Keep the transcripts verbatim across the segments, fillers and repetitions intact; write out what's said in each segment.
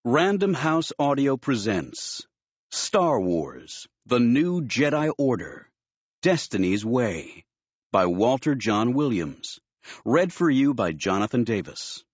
Random House Audio presents Star Wars: The New Jedi Order, Destiny's Way by Walter John Williams. Read for you by Jonathan Davis.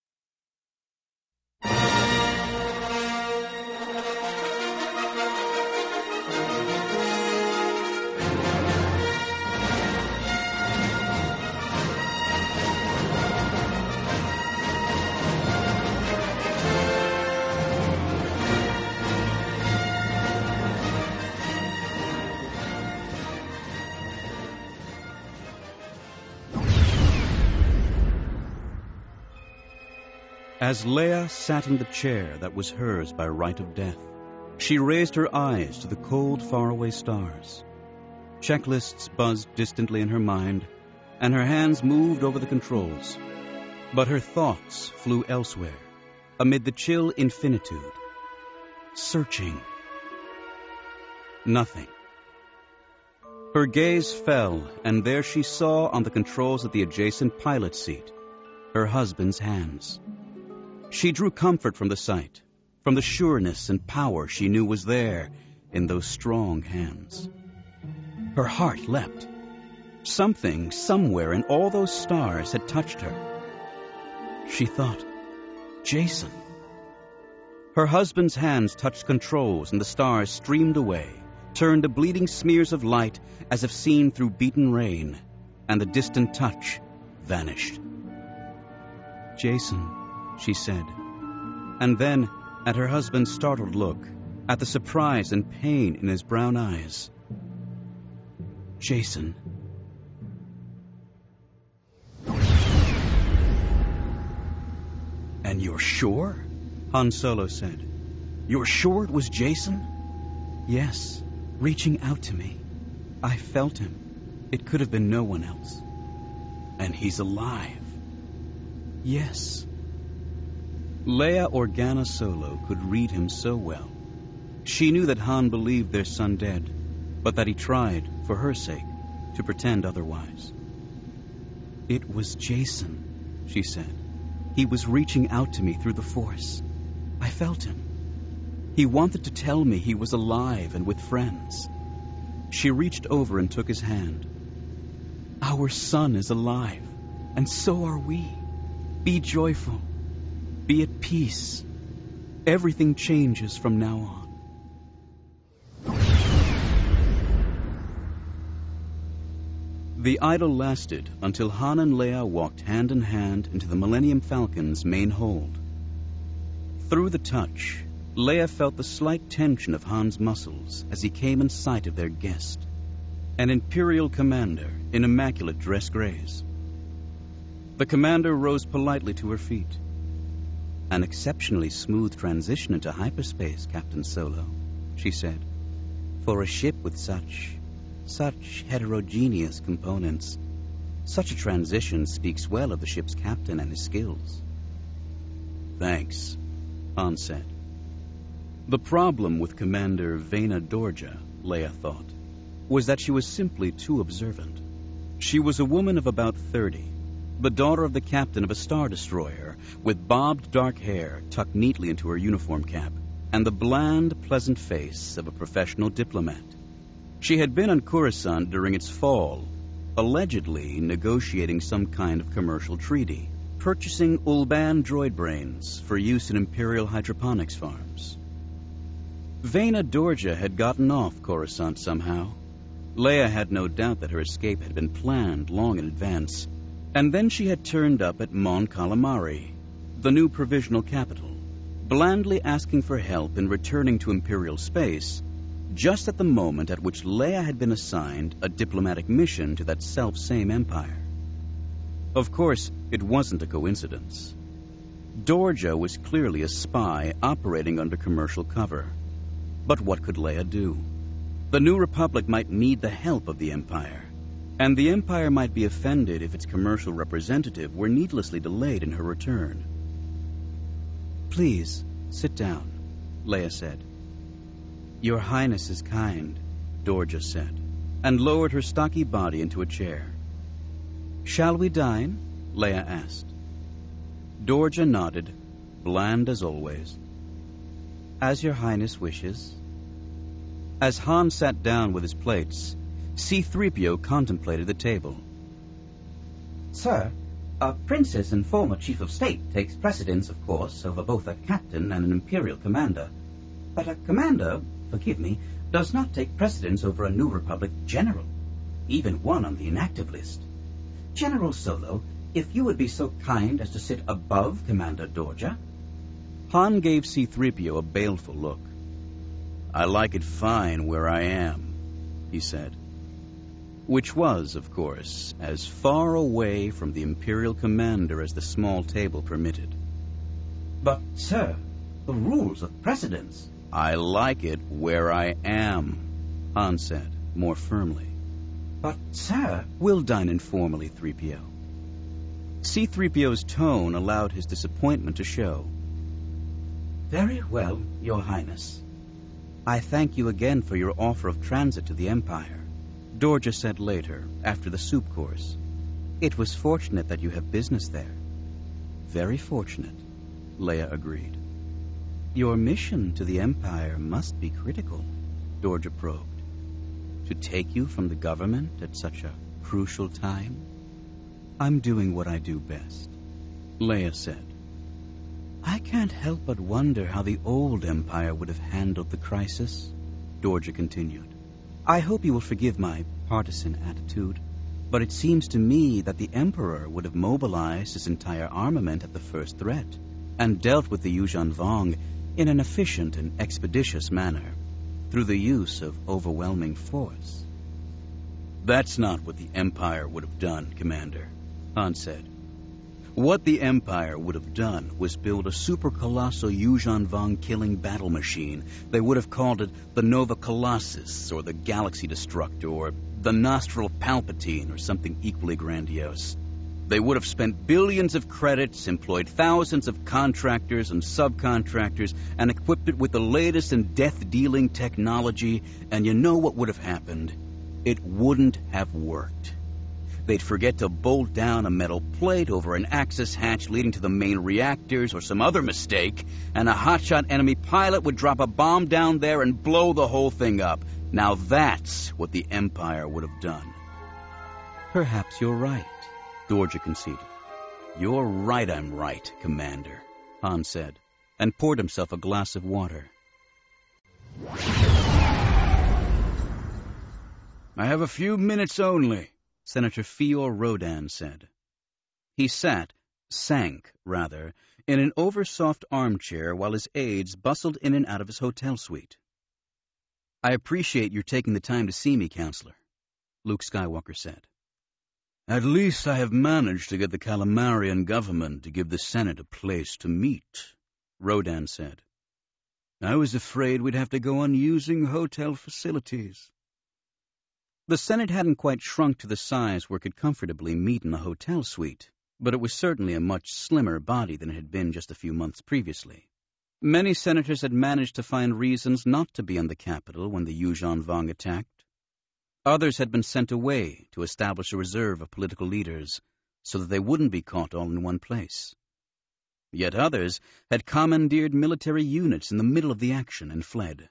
As Leia sat in the chair that was hers by right of death, she raised her eyes to the cold, faraway stars. Checklists buzzed distantly in her mind, and her hands moved over the controls. But her thoughts flew elsewhere, amid the chill infinitude. Searching. Nothing. Her gaze fell, and there she saw on the controls at the adjacent pilot seat her husband's hands. She drew comfort from the sight, from the sureness and power she knew was there in those strong hands. Her heart leapt. Something, somewhere in all those stars had touched her. She thought, Jason. Her husband's hands touched controls and the stars streamed away, turned to bleeding smears of light as if seen through beaten rain, and the distant touch vanished. Jason, she said, and then, at her husband's startled look, at the surprise and pain in his brown eyes. Jason. And you're sure? Han Solo said. You're sure it was Jason? Yes, reaching out to me. I felt him. It could have been no one else. And he's alive. Yes. Leia Organa Solo could read him so well. She knew that Han believed their son dead, but that he tried, for her sake, to pretend otherwise. It was Jason, she said. He was reaching out to me through the Force. I felt him. He wanted to tell me he was alive and with friends. She reached over and took his hand. Our son is alive, and so are we. Be joyful. Be at peace. Everything changes from now on. The idyll lasted until Han and Leia walked hand in hand into the Millennium Falcon's main hold. Through the touch, Leia felt the slight tension of Han's muscles as he came in sight of their guest, an Imperial commander in immaculate dress grays. The commander rose politely to her feet. An exceptionally smooth transition into hyperspace, Captain Solo, she said. For a ship with such, such heterogeneous components, such a transition speaks well of the ship's captain and his skills. Thanks, Han said. The problem with Commander Vena Dorja, Leia thought, was that she was simply too observant. She was a woman of about thirty, the daughter of the captain of a star destroyer, with bobbed dark hair tucked neatly into her uniform cap, and the bland, pleasant face of a professional diplomat. She had been on Coruscant during its fall, allegedly negotiating some kind of commercial treaty, purchasing Ulban droid brains for use in Imperial hydroponics farms. Vena Dorja had gotten off Coruscant somehow. Leia had no doubt that her escape had been planned long in advance. And then she had turned up at Mon Calamari, the new provisional capital, blandly asking for help in returning to Imperial space, just at the moment at which Leia had been assigned a diplomatic mission to that self-same empire. Of course, it wasn't a coincidence. Dorja was clearly a spy operating under commercial cover. But what could Leia do? The New Republic might need the help of the Empire. And the Empire might be offended if its commercial representative were needlessly delayed in her return. Please, sit down, Leia said. Your Highness is kind, Dorja said, and lowered her stocky body into a chair. Shall we dine? Leia asked. Dorja nodded, bland as always. As your highness wishes. As Han sat down with his plates, C three P O contemplated the table. Sir, a princess and former chief of state takes precedence, of course, over both a captain and an imperial commander. But a commander, forgive me, does not take precedence over a New Republic general, even one on the inactive list. General Solo, if you would be so kind as to sit above Commander Dorja. Han gave C three P O a baleful look. I like it fine where I am, he said. Which was, of course, as far away from the Imperial commander as the small table permitted. But, sir, the rules of precedence. I like it where I am, Han said, more firmly. But, sir... We'll dine informally, three P O. C three P O's tone allowed his disappointment to show. Very well, Your Highness. I thank you again for your offer of transit to the Empire, Dorja said later, after the soup course. It was fortunate that you have business there. Very fortunate, Leia agreed. Your mission to the Empire must be critical, Dorja probed. To take you from the government at such a crucial time? I'm doing what I do best, Leia said. I can't help but wonder how the old Empire would have handled the crisis, Dorja continued. I hope you will forgive my partisan attitude, but it seems to me that the Emperor would have mobilized his entire armament at the first threat, and dealt with the Yuuzhan Vong in an efficient and expeditious manner, through the use of overwhelming force. That's not what the Empire would have done, Commander, Han said. What the Empire would have done was build a super-colossal Yuuzhan Vong killing battle machine. They would have called it the Nova Colossus, or the Galaxy Destructor, or the Nostril Palpatine, or something equally grandiose. They would have spent billions of credits, employed thousands of contractors and subcontractors, and equipped it with the latest in death-dealing technology, and you know what would have happened? It wouldn't have worked. They'd forget to bolt down a metal plate over an access hatch leading to the main reactors or some other mistake, and a hotshot enemy pilot would drop a bomb down there and blow the whole thing up. Now that's what the Empire would have done. Perhaps you're right, Dorja conceded. You're right I'm right, Commander, Han said, and poured himself a glass of water. I have a few minutes only, Senator Feor Rodan said. He sat, sank, rather, in an oversoft armchair while his aides bustled in and out of his hotel suite. I appreciate your taking the time to see me, Counselor, Luke Skywalker said. At least I have managed to get the Calamarian government to give the Senate a place to meet, Rodan said. I was afraid we'd have to go on using hotel facilities. The Senate hadn't quite shrunk to the size where it could comfortably meet in a hotel suite, but it was certainly a much slimmer body than it had been just a few months previously. Many senators had managed to find reasons not to be in the capital when the Yuuzhan Vong attacked. Others had been sent away to establish a reserve of political leaders so that they wouldn't be caught all in one place. Yet others had commandeered military units in the middle of the action and fled.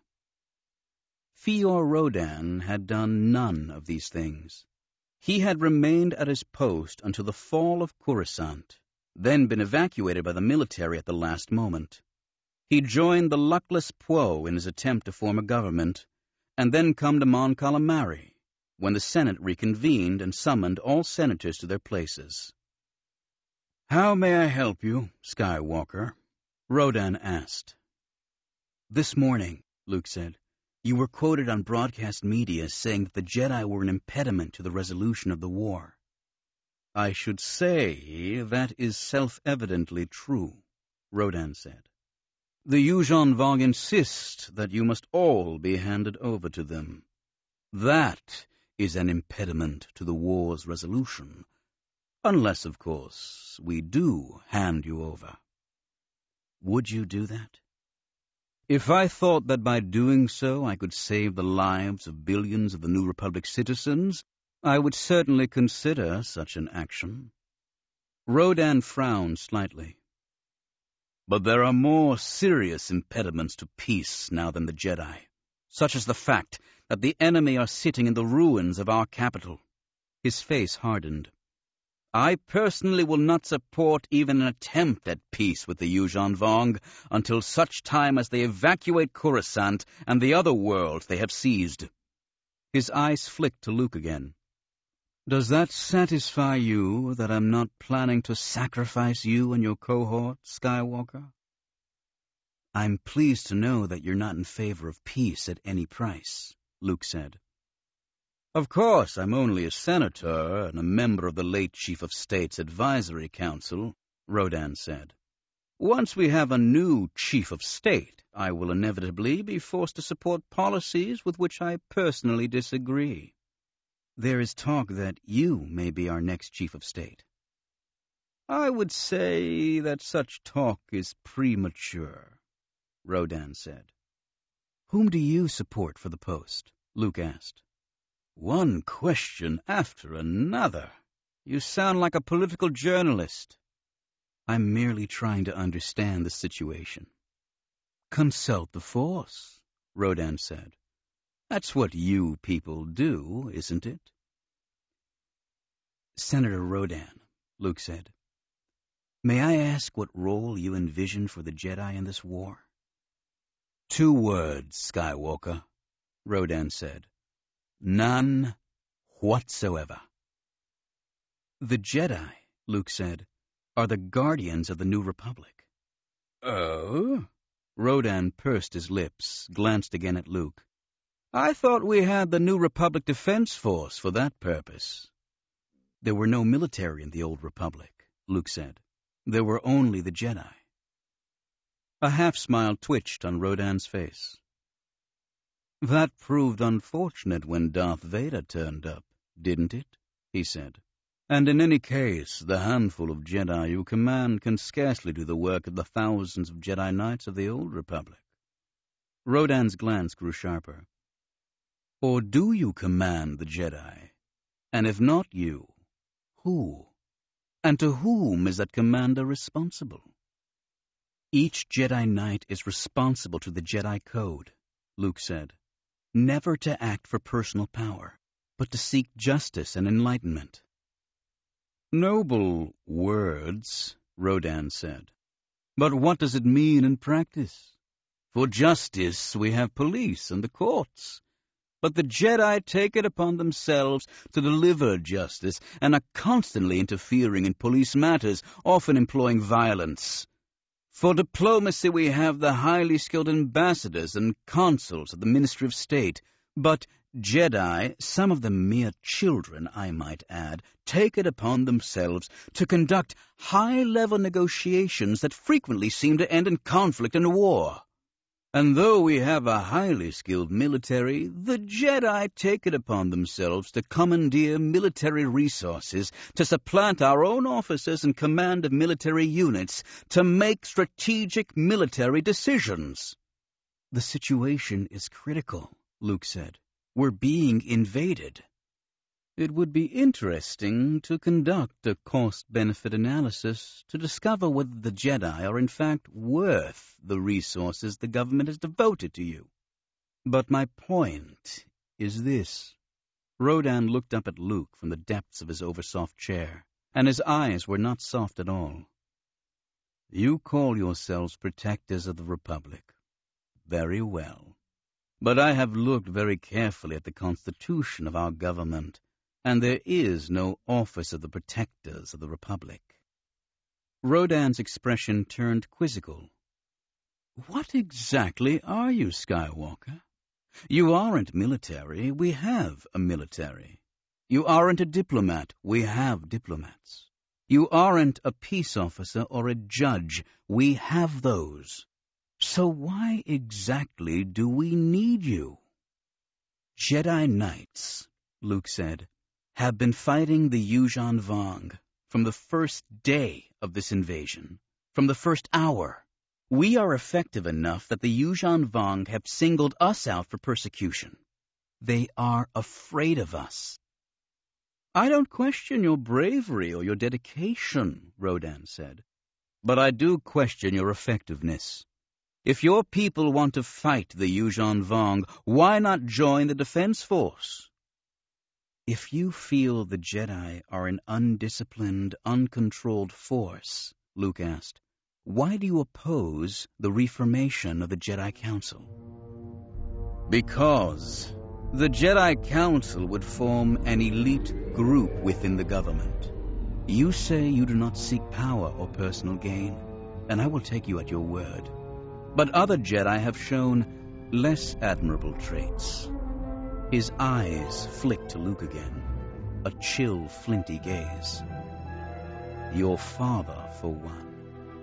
Feor Rodan had done none of these things. He had remained at his post until the fall of Coruscant, then been evacuated by the military at the last moment. He joined the luckless Poe in his attempt to form a government, and then come to Mon Calamari, when the Senate reconvened and summoned all senators to their places. "How may I help you, Skywalker?" Rodan asked. "This morning," Luke said, "you were quoted on broadcast media saying that the Jedi were an impediment to the resolution of the war." "I should say that is self-evidently true," Rodan said. "The Yuuzhan Vong insist that you must all be handed over to them. That is an impediment to the war's resolution. Unless, of course, we do hand you over." "Would you do that?" "If I thought that by doing so I could save the lives of billions of the New Republic citizens, I would certainly consider such an action." Rodan frowned slightly. But there are more serious impediments to peace now than the Jedi, such as the fact that the enemy are sitting in the ruins of our capital. His face hardened. I personally will not support even an attempt at peace with the Yuuzhan Vong until such time as they evacuate Coruscant and the other worlds they have seized. His eyes flicked to Luke again. Does that satisfy you that I'm not planning to sacrifice you and your cohort, Skywalker? I'm pleased to know that you're not in favor of peace at any price, Luke said. Of course, I'm only a senator and a member of the late Chief of State's Advisory Council, Rodan said. Once we have a new Chief of State, I will inevitably be forced to support policies with which I personally disagree. There is talk that you may be our next Chief of State. I would say that such talk is premature, Rodan said. Whom do you support for the post? Luke asked. One question after another. You sound like a political journalist. I'm merely trying to understand the situation. Consult the Force, Rodan said. That's what you people do, isn't it? Senator Rodan, Luke said, may I ask what role you envision for the Jedi in this war? Two words, Skywalker, Rodan said. None whatsoever. The Jedi, Luke said, are the guardians of the New Republic. Oh? Rodan pursed his lips, glanced again at Luke. I thought we had the New Republic Defense Force for that purpose. There were no military in the Old Republic, Luke said. There were only the Jedi. A half-smile twitched on Rodan's face. That proved unfortunate when Darth Vader turned up, didn't it? He said. And in any case, the handful of Jedi you command can scarcely do the work of the thousands of Jedi Knights of the Old Republic. Rodan's glance grew sharper. Or do you command the Jedi? And if not you, who? And to whom is that commander responsible? Each Jedi Knight is responsible to the Jedi Code, Luke said. Never to act for personal power, but to seek justice and enlightenment. Noble words, Rodan said. But what does it mean in practice? For justice we have police and the courts. But the Jedi take it upon themselves to deliver justice and are constantly interfering in police matters, often employing violence. For diplomacy we have the highly skilled ambassadors and consuls of the Ministry of State, but Jedi, some of them mere children, I might add, take it upon themselves to conduct high-level negotiations that frequently seem to end in conflict and war. And though we have a highly skilled military, the Jedi take it upon themselves to commandeer military resources, to supplant our own officers in command of military units, to make strategic military decisions. The situation is critical, Luke said. We're being invaded. It would be interesting to conduct a cost-benefit analysis to discover whether the Jedi are in fact worth the resources the government has devoted to you. But my point is this. Rodan looked up at Luke from the depths of his oversoft chair, and his eyes were not soft at all. You call yourselves protectors of the Republic. Very well. But I have looked very carefully at the constitution of our government, and there is no office of the protectors of the Republic. Rodan's expression turned quizzical. What exactly are you, Skywalker? You aren't military. We have a military. You aren't a diplomat. We have diplomats. You aren't a peace officer or a judge. We have those. So why exactly do we need you? Jedi Knights, Luke said, have been fighting the Yuuzhan Vong from the first day of this invasion, from the first hour. We are effective enough that the Yuuzhan Vong have singled us out for persecution. They are afraid of us. I don't question your bravery or your dedication, Rodan said. but I do question your effectiveness. If your people want to fight the Yuuzhan Vong, why not join the defense force? If you feel the Jedi are an undisciplined, uncontrolled force, Luke asked, why do you oppose the reformation of the Jedi Council? Because the Jedi Council would form an elite group within the government. You say you do not seek power or personal gain, and I will take you at your word. But other Jedi have shown less admirable traits. His eyes flicked to Luke again, a chill, flinty gaze. Your father, for one.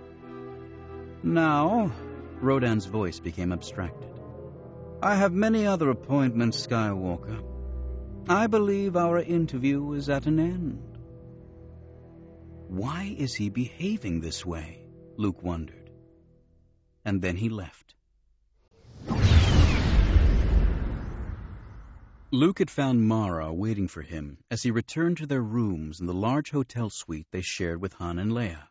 Now, Rodan's voice became abstracted. I have many other appointments, Skywalker. I believe our interview is at an end. Why is he behaving this way? Luke wondered. And then he left. Luke had found Mara waiting for him as he returned to their rooms in the large hotel suite they shared with Han and Leia.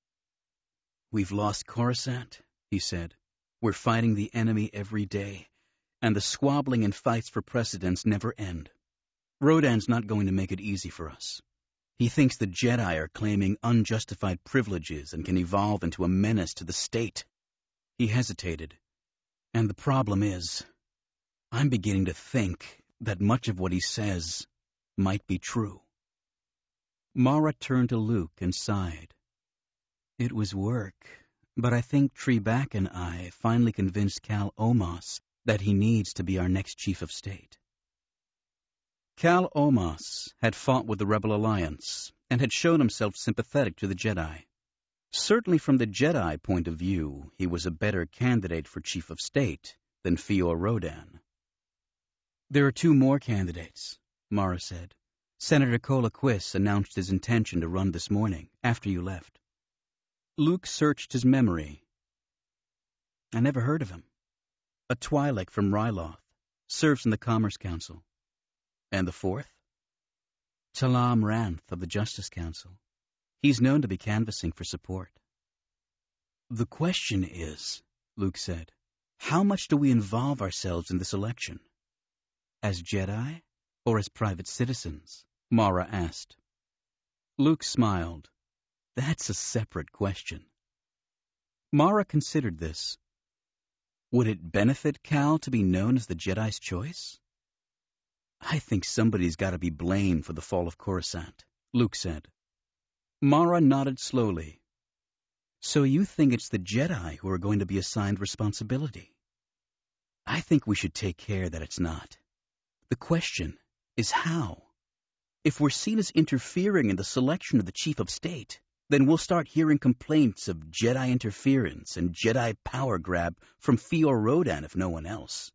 We've lost Coruscant, he said. We're fighting the enemy every day, and the squabbling and fights for precedence never end. Rodan's not going to make it easy for us. He thinks the Jedi are claiming unjustified privileges and can evolve into a menace to the state. He hesitated. And the problem is, I'm beginning to think that much of what he says might be true. Mara turned to Luke and sighed. It was work, but I think Trebek and I finally convinced Cal Omas that he needs to be our next chief of state. Cal Omas had fought with the Rebel Alliance and had shown himself sympathetic to the Jedi. Certainly from the Jedi point of view, he was a better candidate for chief of state than Fior Rodan. There are two more candidates, Mara said. Senator Colaquis announced his intention to run this morning, after you left. Luke searched his memory. I never heard of him. A Twi'lek from Ryloth, serves in the Commerce Council. And the fourth? Talam Ranth of the Justice Council. He's known to be canvassing for support. The question is, Luke said, how much do we involve ourselves in this election? As Jedi or as private citizens? Mara asked. Luke smiled. That's a separate question. Mara considered this. Would it benefit Cal to be known as the Jedi's choice? I think somebody's got to be blamed for the fall of Coruscant, Luke said. Mara nodded slowly. So you think it's the Jedi who are going to be assigned responsibility? I think we should take care that it's not. The question is how. If we're seen as interfering in the selection of the chief of state, then we'll start hearing complaints of Jedi interference and Jedi power grab from Fior Rodan if no one else.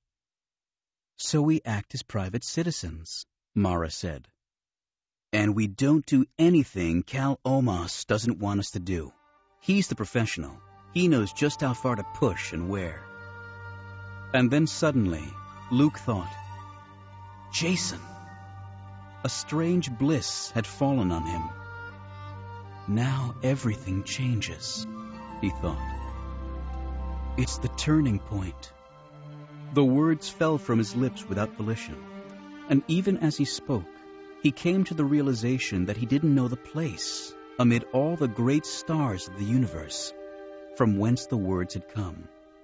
So we act as private citizens, Mara said. And we don't do anything Cal Omas doesn't want us to do. He's the professional. He knows just how far to push and where. And then suddenly, Luke thought, Jason. A strange bliss had fallen on him. Now everything changes, he thought. It's the turning point. The words fell from his lips without volition, and even as he spoke, he came to the realization that he didn't know the place, amid all the great stars of the universe, from whence the words had come.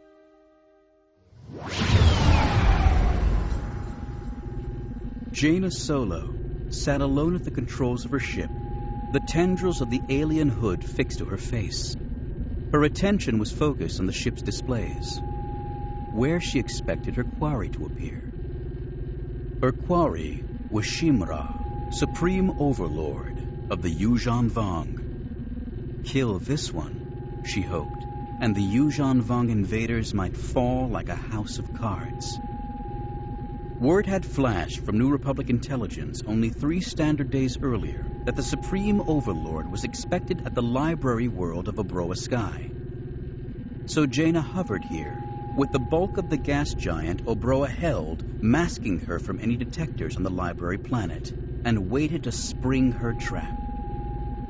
Jaina Solo sat alone at the controls of her ship, the tendrils of the alien hood fixed to her face. Her attention was focused on the ship's displays, where she expected her quarry to appear. Her quarry was Shimra, Supreme Overlord of the Yuuzhan Vong. Kill this one, she hoped, and the Yuuzhan Vong invaders might fall like a house of cards. Word had flashed from New Republic intelligence only three standard days earlier that the Supreme Overlord was expected at the library world of Obroa Sky. So Jaina hovered here, with the bulk of the gas giant Obroa held masking her from any detectors on the library planet, and waited to spring her trap.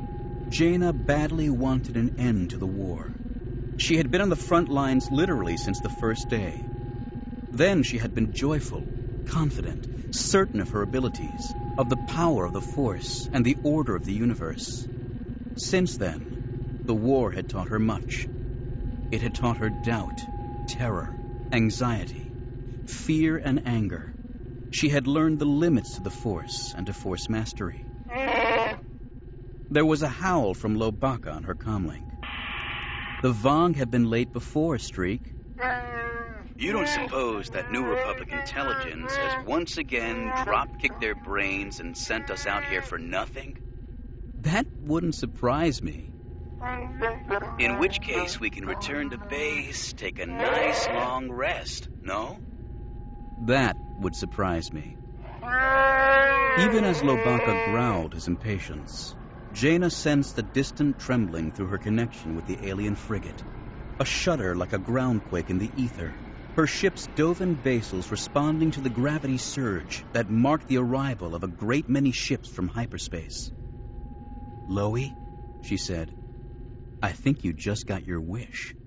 Jaina badly wanted an end to the war. She had been on the front lines literally since the first day. Then she had been joyful, confident, certain of her abilities, of the power of the Force and the order of the universe. Since then, the war had taught her much. It had taught her doubt, terror, anxiety, fear and anger. She had learned the limits to the Force and to Force mastery. There was a howl from Lobaka on her comlink. The Vong had been late before, Streak. You don't suppose that New Republic intelligence has once again drop-kicked their brains and sent us out here for nothing? That wouldn't surprise me. In which case, we can return to base, take a nice long rest, no? That would surprise me. Even as Lobaka growled his impatience, Jaina sensed a distant trembling through her connection with the alien frigate. A shudder like a groundquake in the ether. Her ship's Dovin basals responding to the gravity surge that marked the arrival of a great many ships from hyperspace. "Loie," she said, "I think you just got your wish."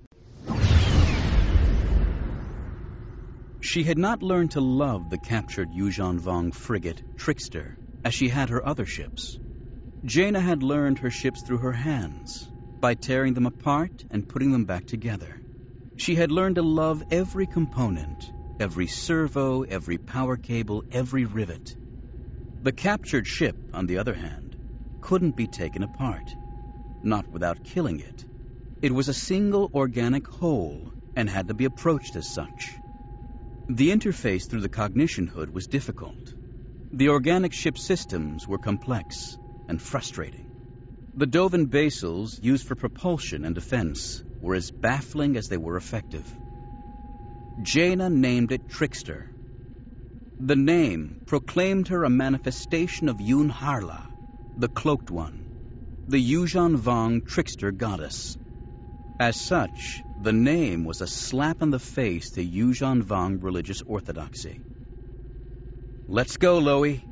She had not learned to love the captured Yuuzhan Vong frigate, Trickster, as she had her other ships. Jaina had learned her ships through her hands, by tearing them apart and putting them back together. She had learned to love every component, every servo, every power cable, every rivet. The captured ship, on the other hand, couldn't be taken apart, not without killing it. It was a single organic whole and had to be approached as such. The interface through the cognition hood was difficult. The organic ship systems were complex and frustrating. The Dovin basals, used for propulsion and defense, were as baffling as they were effective. Jaina named it Trickster. The name proclaimed her a manifestation of Yun Harla, the Cloaked One, the Yuuzhan Vong Trickster goddess. As such, the name was a slap in the face to Yuuzhan Vong religious orthodoxy. "Let's go, Loie."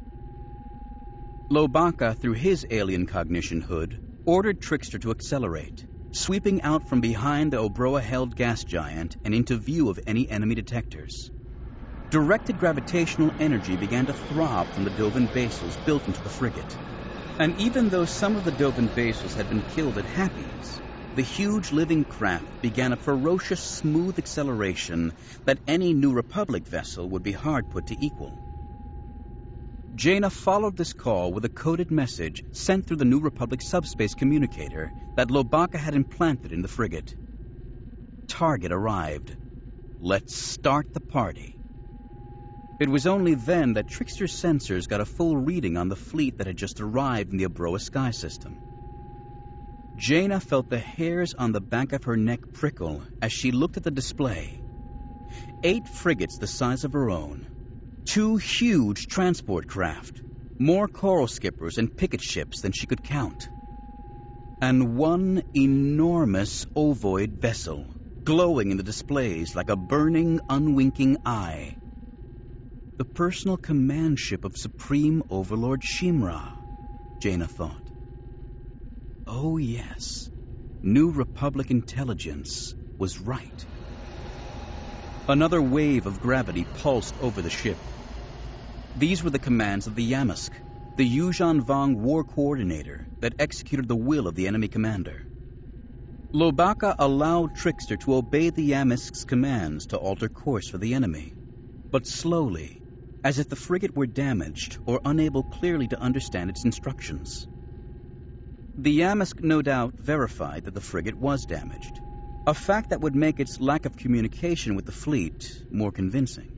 Lobaka, through his alien cognition hood, ordered Trickster to accelerate, sweeping out from behind the Obroa-held gas giant and into view of any enemy detectors. Directed gravitational energy began to throb from the Dovin basals built into the frigate. And even though some of the Dovin basals had been killed at Happy's, the huge living craft began a ferocious, smooth acceleration that any New Republic vessel would be hard put to equal. Jaina followed this call with a coded message sent through the New Republic subspace communicator that Lobaka had implanted in the frigate. Target arrived. Let's start the party. It was only then that Trickster's sensors got a full reading on the fleet that had just arrived in the Obroa sky system. Jaina felt the hairs on the back of her neck prickle as she looked at the display. Eight frigates the size of her own, two huge transport craft, more coral skippers and picket ships than she could count, and one enormous ovoid vessel, glowing in the displays like a burning, unwinking eye. The personal command ship of Supreme Overlord Shimra, Jaina thought. Oh yes, New Republic intelligence was right. Another wave of gravity pulsed over the ship. These were the commands of the Yamsk, the Yuuzhan Vong war coordinator that executed the will of the enemy commander. Lobaka allowed Trickster to obey the Yamsk's commands to alter course for the enemy, but slowly, as if the frigate were damaged or unable clearly to understand its instructions. The Yamsk no doubt verified that the frigate was damaged, a fact that would make its lack of communication with the fleet more convincing.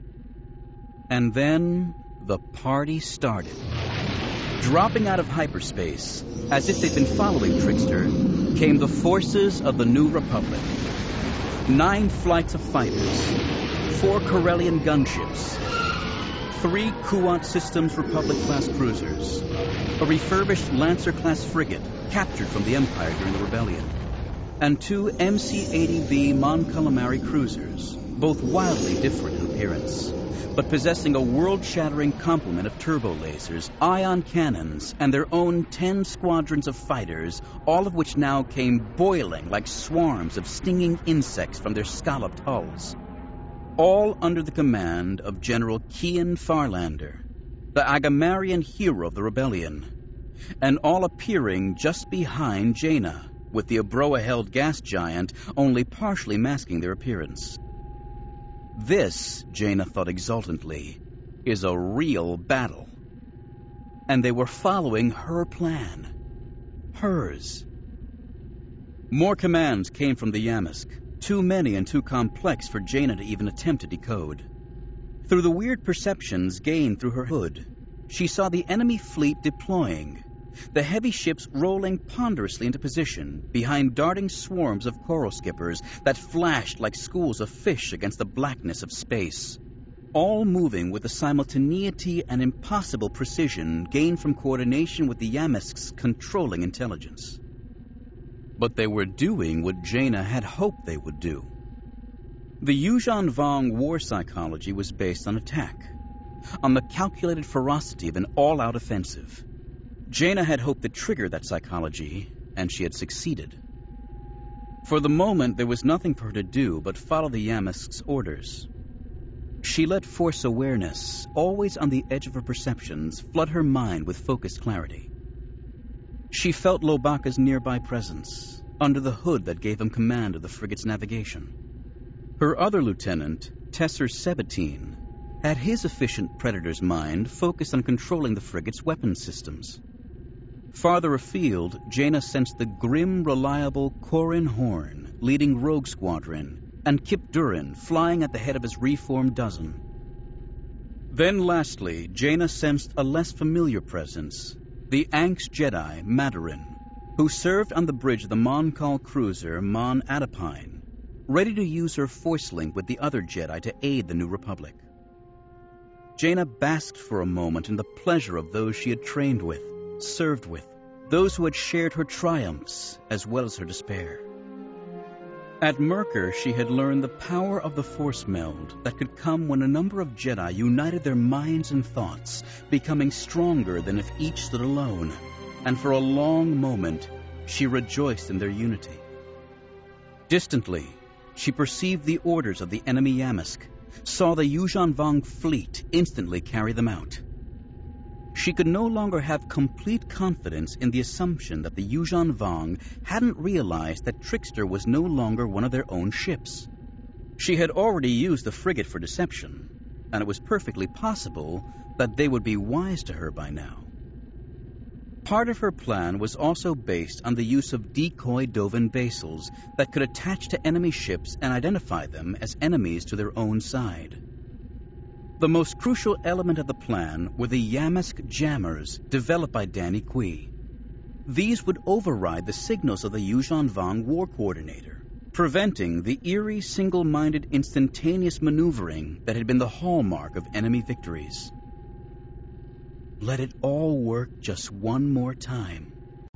And then the party started. Dropping out of hyperspace, as if they'd been following Trickster, came the forces of the New Republic. Nine flights of fighters, four Corellian gunships, three Kuat Systems Republic-class cruisers, a refurbished Lancer-class frigate captured from the Empire during the rebellion, and two M C eighty V Mon Calamari cruisers, both wildly different in appearance, but possessing a world-shattering complement of turbo lasers, ion cannons, and their own ten squadrons of fighters, all of which now came boiling like swarms of stinging insects from their scalloped hulls. All under the command of General Kian Farlander, the Agamarian hero of the rebellion, and all appearing just behind Jaina, with the Abroa-held gas giant only partially masking their appearance. This, Jaina thought exultantly, is a real battle. And they were following her plan. Hers. More commands came from the Yamsk, too many and too complex for Jaina to even attempt to decode. Through the weird perceptions gained through her hood, she saw the enemy fleet deploying, the heavy ships rolling ponderously into position behind darting swarms of coral skippers that flashed like schools of fish against the blackness of space, all moving with the simultaneity and impossible precision gained from coordination with the Yamsk's controlling intelligence. But they were doing what Jaina had hoped they would do. The Yuuzhan Vong war psychology was based on attack, on the calculated ferocity of an all-out offensive. Jaina had hoped to trigger that psychology, and she had succeeded. For the moment, there was nothing for her to do but follow the Yamsk's orders. She let force awareness, always on the edge of her perceptions, flood her mind with focused clarity. She felt Lobaka's nearby presence, under the hood that gave him command of the frigate's navigation. Her other lieutenant, Tesser Sabatine, had his efficient predator's mind focused on controlling the frigate's weapons systems. Farther afield, Jaina sensed the grim, reliable Corin Horn leading Rogue Squadron, and Kip Durin flying at the head of his reformed dozen. Then lastly, Jaina sensed a less familiar presence, the Ankh Jedi Madarin, who served on the bridge of the Mon-Cal cruiser Mon Adapine, ready to use her force link with the other Jedi to aid the New Republic. Jaina basked for a moment in the pleasure of those she had trained with, served with, those who had shared her triumphs as well as her despair. At Merkur, she had learned the power of the Force meld that could come when a number of Jedi united their minds and thoughts, becoming stronger than if each stood alone, and for a long moment, she rejoiced in their unity. Distantly, she perceived the orders of the enemy Yamsk, saw the Yuuzhan Vong fleet instantly carry them out. She could no longer have complete confidence in the assumption that the Yuuzhan Vong hadn't realized that Trickster was no longer one of their own ships. She had already used the frigate for deception, and it was perfectly possible that they would be wise to her by now. Part of her plan was also based on the use of decoy Dovin basils that could attach to enemy ships and identify them as enemies to their own side. The most crucial element of the plan were the Yamsk jammers developed by Danny Kui. These would override the signals of the Yuuzhan Vong war coordinator, preventing the eerie, single-minded, instantaneous maneuvering that had been the hallmark of enemy victories. Let it all work just one more time.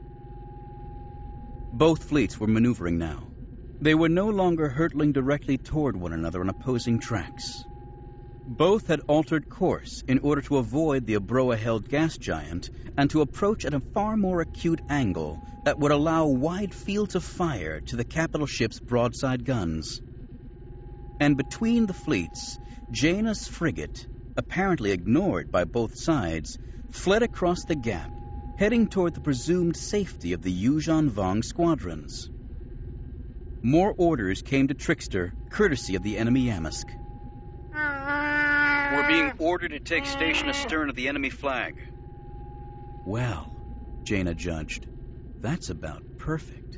Both fleets were maneuvering now. They were no longer hurtling directly toward one another on opposing tracks. Both had altered course in order to avoid the Abroa-held gas giant and to approach at a far more acute angle that would allow wide fields of fire to the capital ship's broadside guns. And between the fleets, Jaina's frigate, apparently ignored by both sides, fled across the gap, heading toward the presumed safety of the Yuuzhan Vong squadrons. More orders came to Trickster, courtesy of the enemy Yamsk. We're being ordered to take station astern of the enemy flag. Well, Jaina judged, that's about perfect.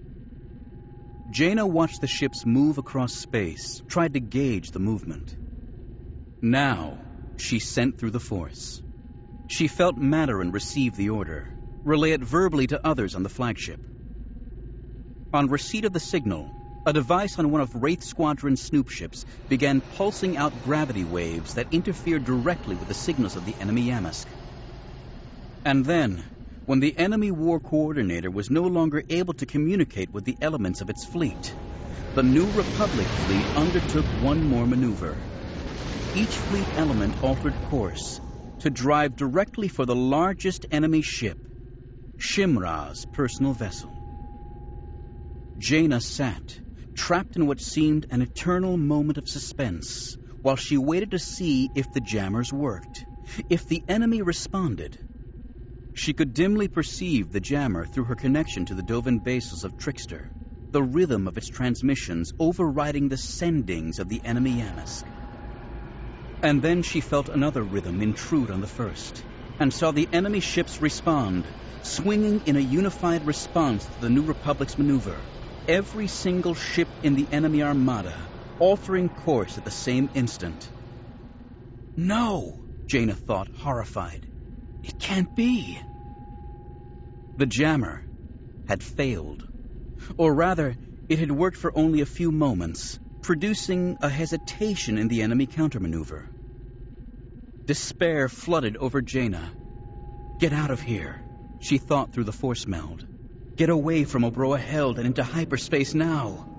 Jaina watched the ships move across space, tried to gauge the movement. Now, she sent through the Force. She felt Madarin receive the order, relay it verbally to others on the flagship. On receipt of the signal, a device on one of Wraith Squadron's snoop ships began pulsing out gravity waves that interfered directly with the signals of the enemy Yamsk. And then, when the enemy war coordinator was no longer able to communicate with the elements of its fleet, the New Republic fleet undertook one more maneuver. Each fleet element altered course to drive directly for the largest enemy ship, Shimra's personal vessel. Jaina sat, trapped in what seemed an eternal moment of suspense, while she waited to see if the jammers worked, if the enemy responded. She could dimly perceive the jammer through her connection to the Dovin bases of Trickster, the rhythm of its transmissions overriding the sendings of the enemy Yamask. And then she felt another rhythm intrude on the first, and saw the enemy ships respond, swinging in a unified response to the New Republic's maneuver. Every single ship in the enemy armada altering course at the same instant. No, Jaina thought, horrified. It can't be. The jammer had failed. Or rather, it had worked for only a few moments, producing a hesitation in the enemy countermaneuver. Despair flooded over Jaina. Get out of here, she thought through the force meld. Get away from Obroa Held and into hyperspace now.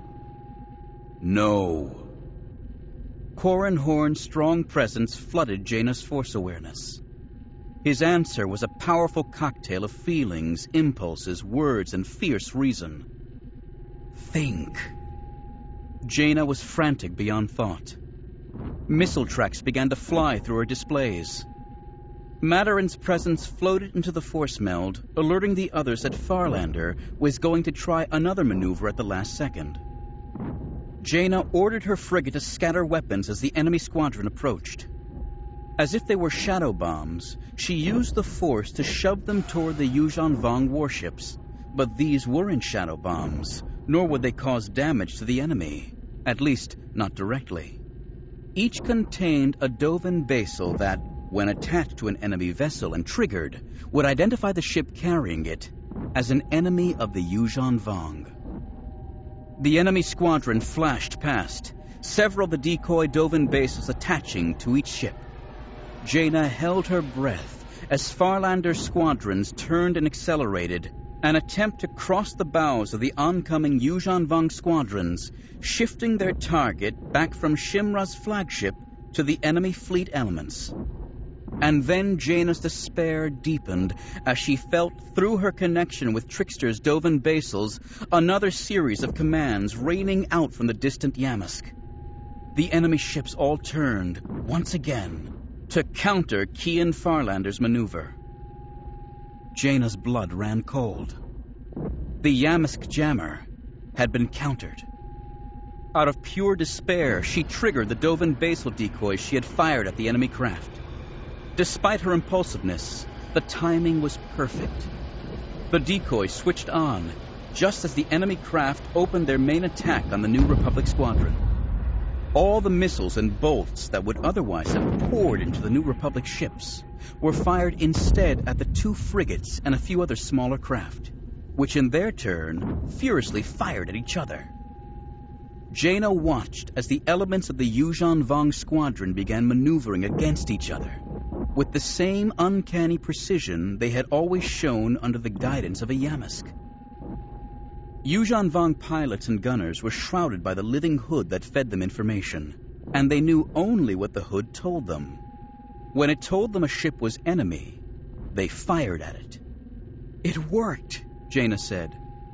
No. Corran Horn's strong presence flooded Jaina's force awareness. His answer was a powerful cocktail of feelings, impulses, words, and fierce reason. Think. Jaina was frantic beyond thought. Missile tracks began to fly through her displays. Madarin's presence floated into the force meld, alerting the others that Farlander was going to try another maneuver at the last second. Jaina ordered her frigate to scatter weapons as the enemy squadron approached. As if they were shadow bombs, she used the force to shove them toward the Yuuzhan Vong warships, but these weren't shadow bombs, nor would they cause damage to the enemy, at least not directly. Each contained a Dovin basal that, when attached to an enemy vessel and triggered, would identify the ship carrying it as an enemy of the Yuuzhan Vong. The enemy squadron flashed past, several of the decoy Dovin basals attaching to each ship. Jaina held her breath as Farlander's squadrons turned and accelerated, an attempt to cross the bows of the oncoming Yuuzhan Vong squadrons, shifting their target back from Shimra's flagship to the enemy fleet elements. And then Jaina's despair deepened as she felt, through her connection with Trickster's Dovin basals, another series of commands raining out from the distant Yamask. The enemy ships all turned, once again, to counter Kian Farlander's maneuver. Jaina's blood ran cold. The Yamask jammer had been countered. Out of pure despair, she triggered the Dovin basal decoys she had fired at the enemy craft. Despite her impulsiveness, the timing was perfect. The decoys switched on just as the enemy craft opened their main attack on the New Republic squadron. All the missiles and bolts that would otherwise have poured into the New Republic ships were fired instead at the two frigates and a few other smaller craft, which in their turn furiously fired at each other. Jaina watched as the elements of the Yuuzhan Vong squadron began maneuvering against each other, with the same uncanny precision they had always shown under the guidance of a Yamask. Yuuzhan Vong pilots and gunners were shrouded by the living hood that fed them information, and they knew only what the hood told them. When it told them a ship was enemy, they fired at it. It worked, Jaina said.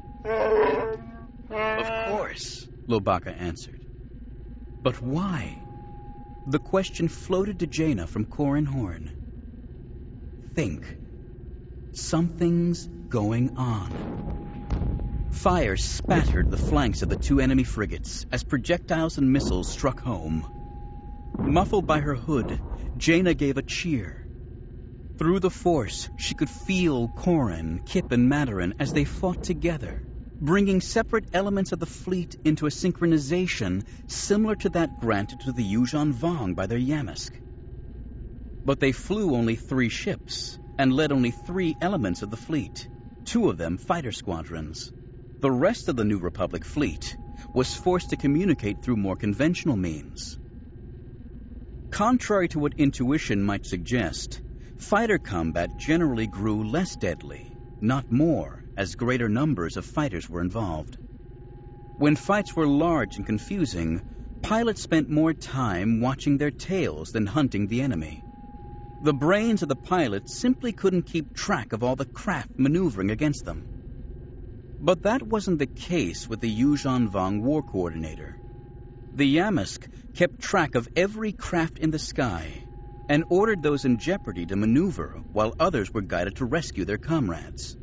Of course, Lobaka answered. But why? The question floated to Jaina from Corran Horn. Think. Something's going on. Fire spattered the flanks of the two enemy frigates as projectiles and missiles struck home. Muffled by her hood, Jaina gave a cheer. Through the force, she could feel Corran, Kip, and Madarin as they fought together, bringing separate elements of the fleet into a synchronization similar to that granted to the Yuuzhan Vong by their Yamask. But they flew only three ships and led only three elements of the fleet, two of them fighter squadrons. The rest of the New Republic fleet was forced to communicate through more conventional means. Contrary to what intuition might suggest, fighter combat generally grew less deadly, not more, as greater numbers of fighters were involved. When fights were large and confusing, pilots spent more time watching their tails than hunting the enemy. The brains of the pilots simply couldn't keep track of all the craft maneuvering against them. But that wasn't the case with the Yuuzhan Vong War Coordinator. The Yamsk kept track of every craft in the sky and ordered those in jeopardy to maneuver while others were guided to rescue their comrades.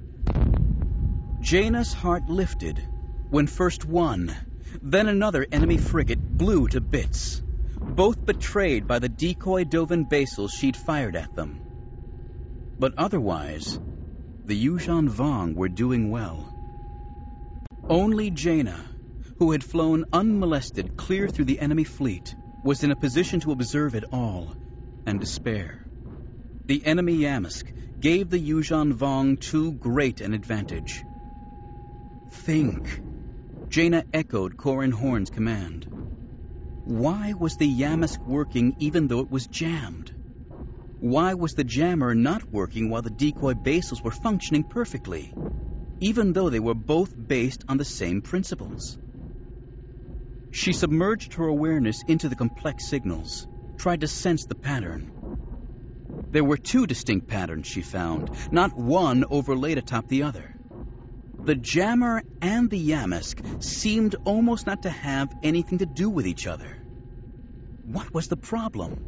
Jaina's heart lifted when first one, then another enemy frigate blew to bits, both betrayed by the decoy Dovin basils she'd fired at them. But otherwise, the Yuuzhan Vong were doing well. Only Jaina, who had flown unmolested clear through the enemy fleet, was in a position to observe it all and despair. The enemy Yamsk gave the Yuuzhan Vong too great an advantage. Think. Jaina echoed Corin Horn's command. Why was the Yamsk working even though it was jammed? Why was the jammer not working while the decoy basils were functioning perfectly, even though they were both based on the same principles? She submerged her awareness into the complex signals, tried to sense the pattern. There were two distinct patterns, she found, not one overlaid atop the other. The jammer and the Yamsk seemed almost not to have anything to do with each other. What was the problem?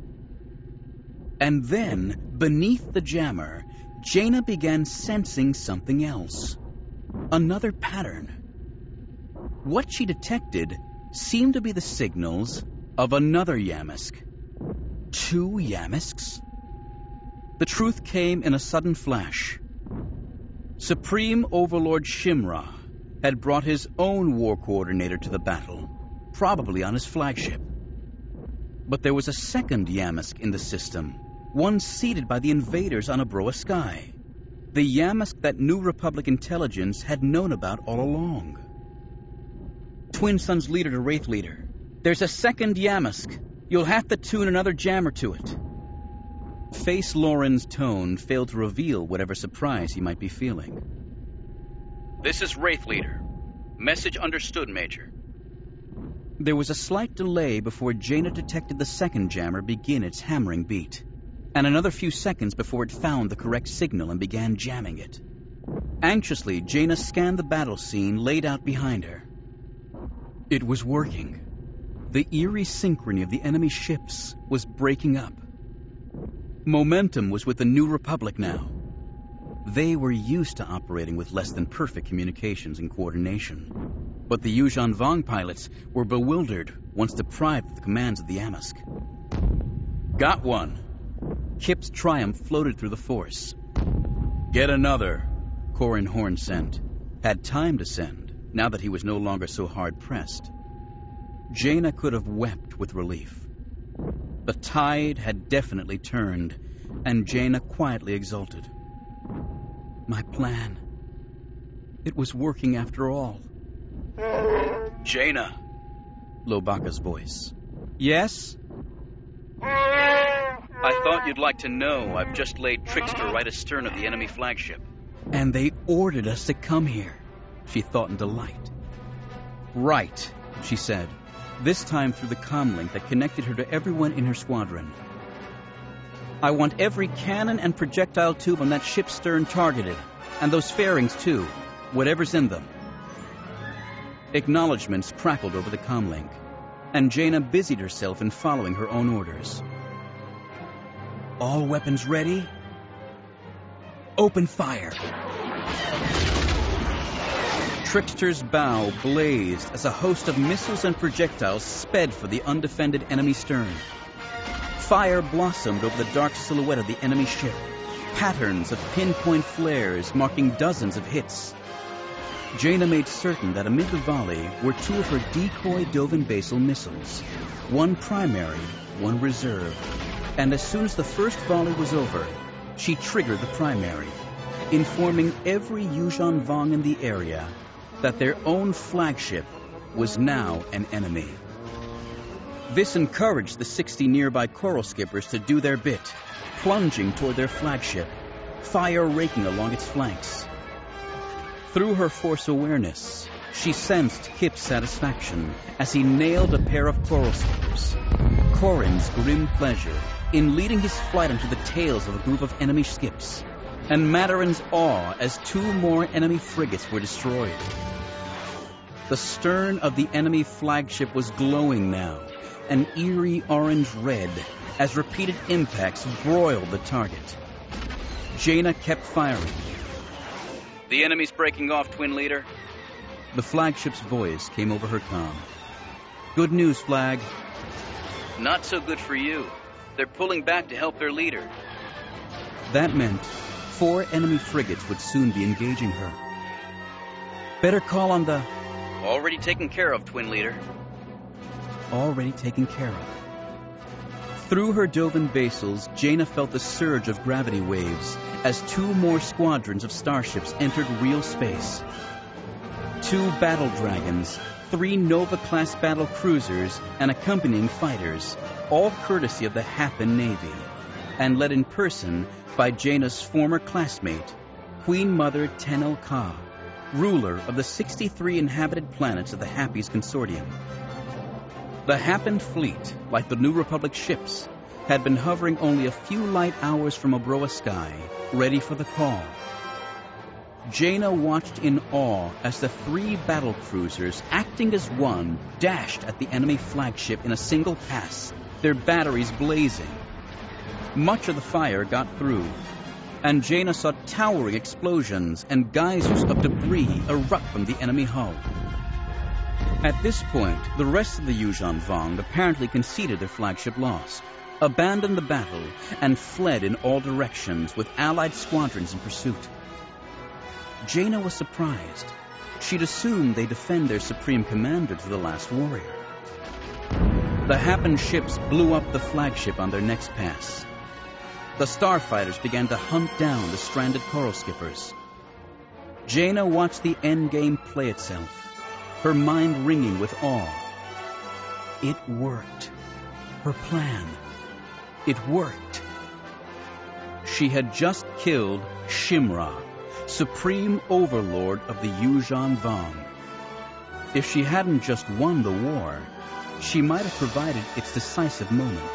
And then, beneath the jammer, Jaina began sensing something else. Another pattern. What she detected seemed to be the signals of another Yamsk. Two Yamisks? The truth came in a sudden flash. Supreme Overlord Shimra had brought his own war coordinator to the battle, probably on his flagship. But there was a second Yamsk in the system, one seated by the invaders on Abroa Sky. The Yamsk that New Republic intelligence had known about all along. Twin Sun's leader to Wraith Leader. There's a second Yamsk. You'll have to tune another jammer to it. Face Lauren's tone failed to reveal whatever surprise he might be feeling. This is Wraith Leader. Message understood, Major. There was a slight delay before Jaina detected the second jammer begin its hammering beat, and another few seconds before it found the correct signal and began jamming it. Anxiously, Jaina scanned the battle scene laid out behind her. It was working. The eerie synchrony of the enemy ships was breaking up. Momentum was with the New Republic now. They were used to operating with less than perfect communications and coordination. But the Yuuzhan Vong pilots were bewildered once deprived of the commands of the Yamsk. Got one. Kip's triumph floated through the force. Get another, Corin Horn sent. Had time to send, now that he was no longer so hard-pressed. Jaina could have wept with relief. The tide had definitely turned, and Jaina quietly exulted. My plan. It was working after all. Jaina. Lobaka's voice. Yes? I thought you'd like to know I've just laid Trickster right astern of the enemy flagship. And they ordered us to come here, she thought in delight. Right, she said, this time through the comlink that connected her to everyone in her squadron. I want every cannon and projectile tube on that ship's stern targeted, and those fairings too, whatever's in them. Acknowledgements crackled over the comlink, and Jaina busied herself in following her own orders. All weapons ready? Open fire! Trickster's bow blazed as a host of missiles and projectiles sped for the undefended enemy stern. Fire blossomed over the dark silhouette of the enemy ship, patterns of pinpoint flares marking dozens of hits. Jaina made certain that amid the volley were two of her decoy Dovin basal missiles, one primary, one reserve, and as soon as the first volley was over, she triggered the primary, informing every Yuuzhan Vong in the area that their own flagship was now an enemy. This encouraged the sixty nearby coral skippers to do their bit, plunging toward their flagship, fire raking along its flanks. Through her force awareness, She sensed Kip's satisfaction as he nailed a pair of coral skippers. Corin's grim pleasure in leading his flight into the tails of a group of enemy skips, and Madarin's awe as two more enemy frigates were destroyed. The stern of the enemy flagship was glowing now, an eerie orange-red, as repeated impacts broiled the target. Jaina kept firing. The enemy's breaking off, Twin Leader. The flagship's voice came over her comm. Good news, Flag. Not so good for you. They're pulling back to help their leader. That meant four enemy frigates would soon be engaging her. Better call on the... Already taken care of, Twin Leader. Already taken care of. Through her Dovin basals, Jaina felt the surge of gravity waves as two more squadrons of starships entered real space. Two battle dragons, three Nova-class battle cruisers, and accompanying fighters, all courtesy of the Happen Navy, and led in person by Jaina's former classmate, Queen Mother Tenel Ka, ruler of the sixty-three inhabited planets of the Happy's consortium. The Happen fleet, like the New Republic ships, had been hovering only a few light hours from Obroa sky, ready for the call. Jaina watched in awe as the three battle cruisers, acting as one, dashed at the enemy flagship in a single pass, their batteries blazing. Much of the fire got through, and Jaina saw towering explosions and geysers of debris erupt from the enemy hull. At this point, the rest of the Yuuzhan Vong apparently conceded their flagship loss, abandoned the battle, and fled in all directions with allied squadrons in pursuit. Jaina was surprised. She'd assumed they'd defend their supreme commander to the last warrior. The Happen ships blew up the flagship on their next pass. The starfighters began to hunt down the stranded coral skippers. Jaina watched the endgame play itself, her mind ringing with awe. It worked. Her plan. It worked. She had just killed Shimra, supreme overlord of the Yuuzhan Vong. If she hadn't just won the war, she might have provided its decisive moment.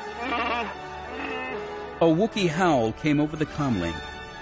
A Wookiee howl came over the comlink.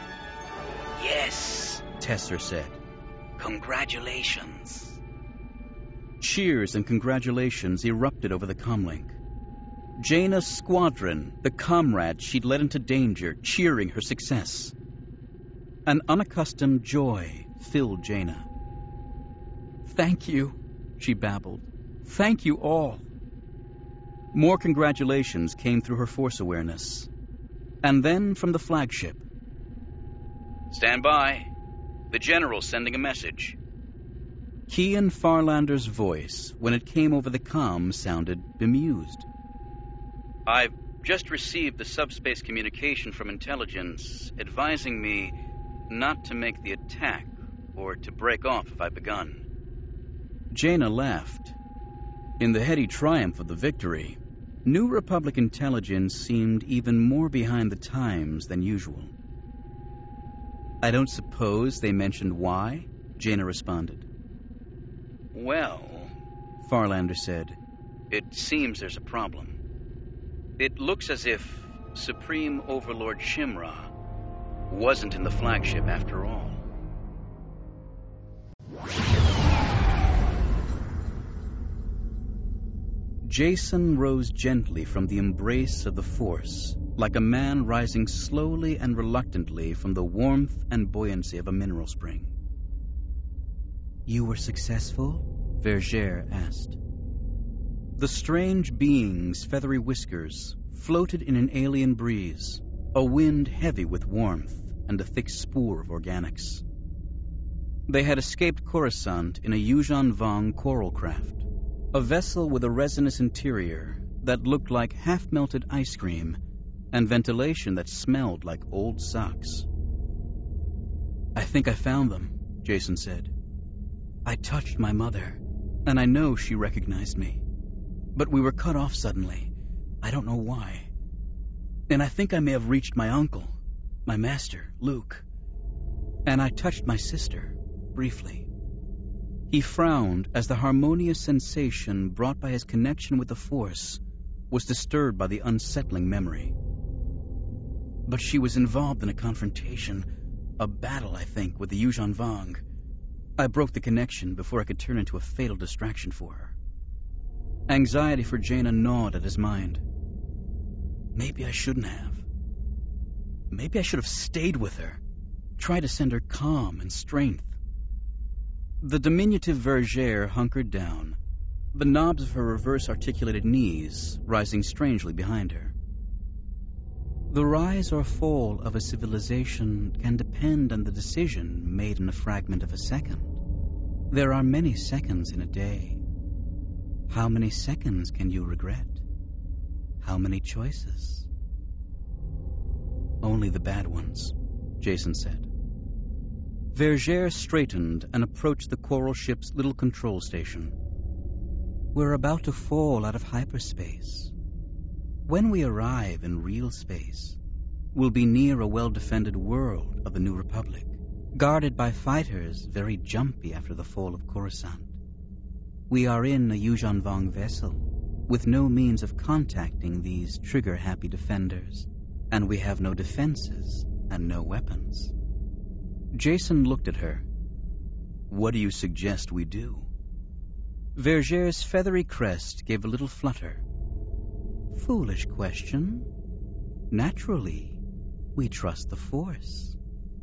Yes, Tesser said. Congratulations. Cheers and congratulations erupted over the comlink. Jaina's squadron, the comrades she'd led into danger, cheering her success. An unaccustomed joy filled Jaina. Thank you, she babbled. Thank you all. More congratulations came through her force awareness. And then from the flagship. Stand by. The General's sending a message. Kian Farlander's voice, when it came over the comm, sounded bemused. I've just received the subspace communication from intelligence advising me not to make the attack or to break off if I've begun. Jaina laughed. In the heady triumph of the victory, New Republic intelligence seemed even more behind the times than usual. I don't suppose they mentioned why, Jaina responded. Well, Farlander said, it seems there's a problem. It looks as if Supreme Overlord Shimra wasn't in the flagship after all. Jacen rose gently from the embrace of the Force, like a man rising slowly and reluctantly from the warmth and buoyancy of a mineral spring. You were successful? Vergere asked. The strange being's feathery whiskers floated in an alien breeze, a wind heavy with warmth and a thick spoor of organics. They had escaped Coruscant in a Yuuzhan Vong coral craft, a vessel with a resinous interior that looked like half-melted ice cream and ventilation that smelled like old socks. I think I found them, Jacen said. I touched my mother, and I know she recognized me. But we were cut off suddenly. I don't know why. And I think I may have reached my uncle, my master, Luke. And I touched my sister, briefly. He frowned as the harmonious sensation brought by his connection with the Force was disturbed by the unsettling memory. But she was involved in a confrontation, a battle, I think, with the Yuuzhan Vong. I broke the connection before I could turn into a fatal distraction for her. Anxiety for Jaina gnawed at his mind. Maybe I shouldn't have. Maybe I should have stayed with her, tried to send her calm and strength. The diminutive Vergere hunkered down, the knobs of her reverse-articulated knees rising strangely behind her. The rise or fall of a civilization can depend on the decision made in a fragment of a second. There are many seconds in a day. How many seconds can you regret? How many choices? Only the bad ones, Jacen said. Vergere straightened and approached the coral ship's little control station. We're about to fall out of hyperspace. When we arrive in real space, we'll be near a well-defended world of the New Republic, guarded by fighters very jumpy after the fall of Coruscant. We are in a Yuuzhan Vong vessel, with no means of contacting these trigger-happy defenders, and we have no defenses and no weapons. Jacen looked at her. What do you suggest we do? Vergere's feathery crest gave a little flutter. Foolish question. Naturally, we trust the Force.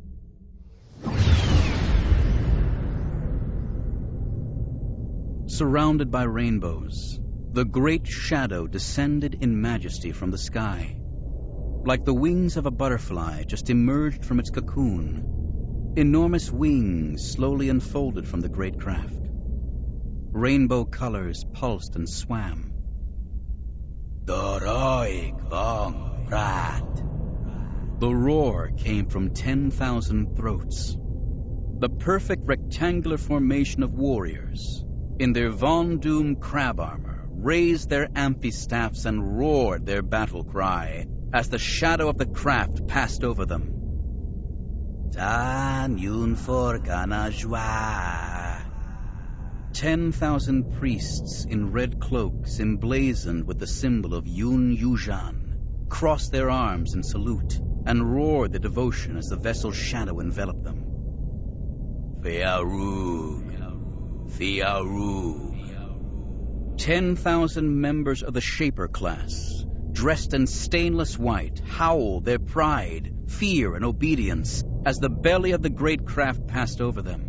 Surrounded by rainbows, the great shadow descended in majesty from the sky. Like the wings of a butterfly just emerged from its cocoon, enormous wings slowly unfolded from the great craft. Rainbow colors pulsed and swam. The roar came from ten thousand throats. The perfect rectangular formation of warriors, in their Von Doom crab armor, raised their amphistaffs and roared their battle cry as the shadow of the craft passed over them. Tan Yun For Ganajwa. Ten thousand priests in red cloaks emblazoned with the symbol of Yun Yuuzhan crossed their arms in salute and roared their devotion as the vessel's shadow enveloped them. Fiarug, Fiarug. Ten thousand members of the Shaper class, dressed in stainless white, howled their pride, fear, and obedience as the belly of the great craft passed over them.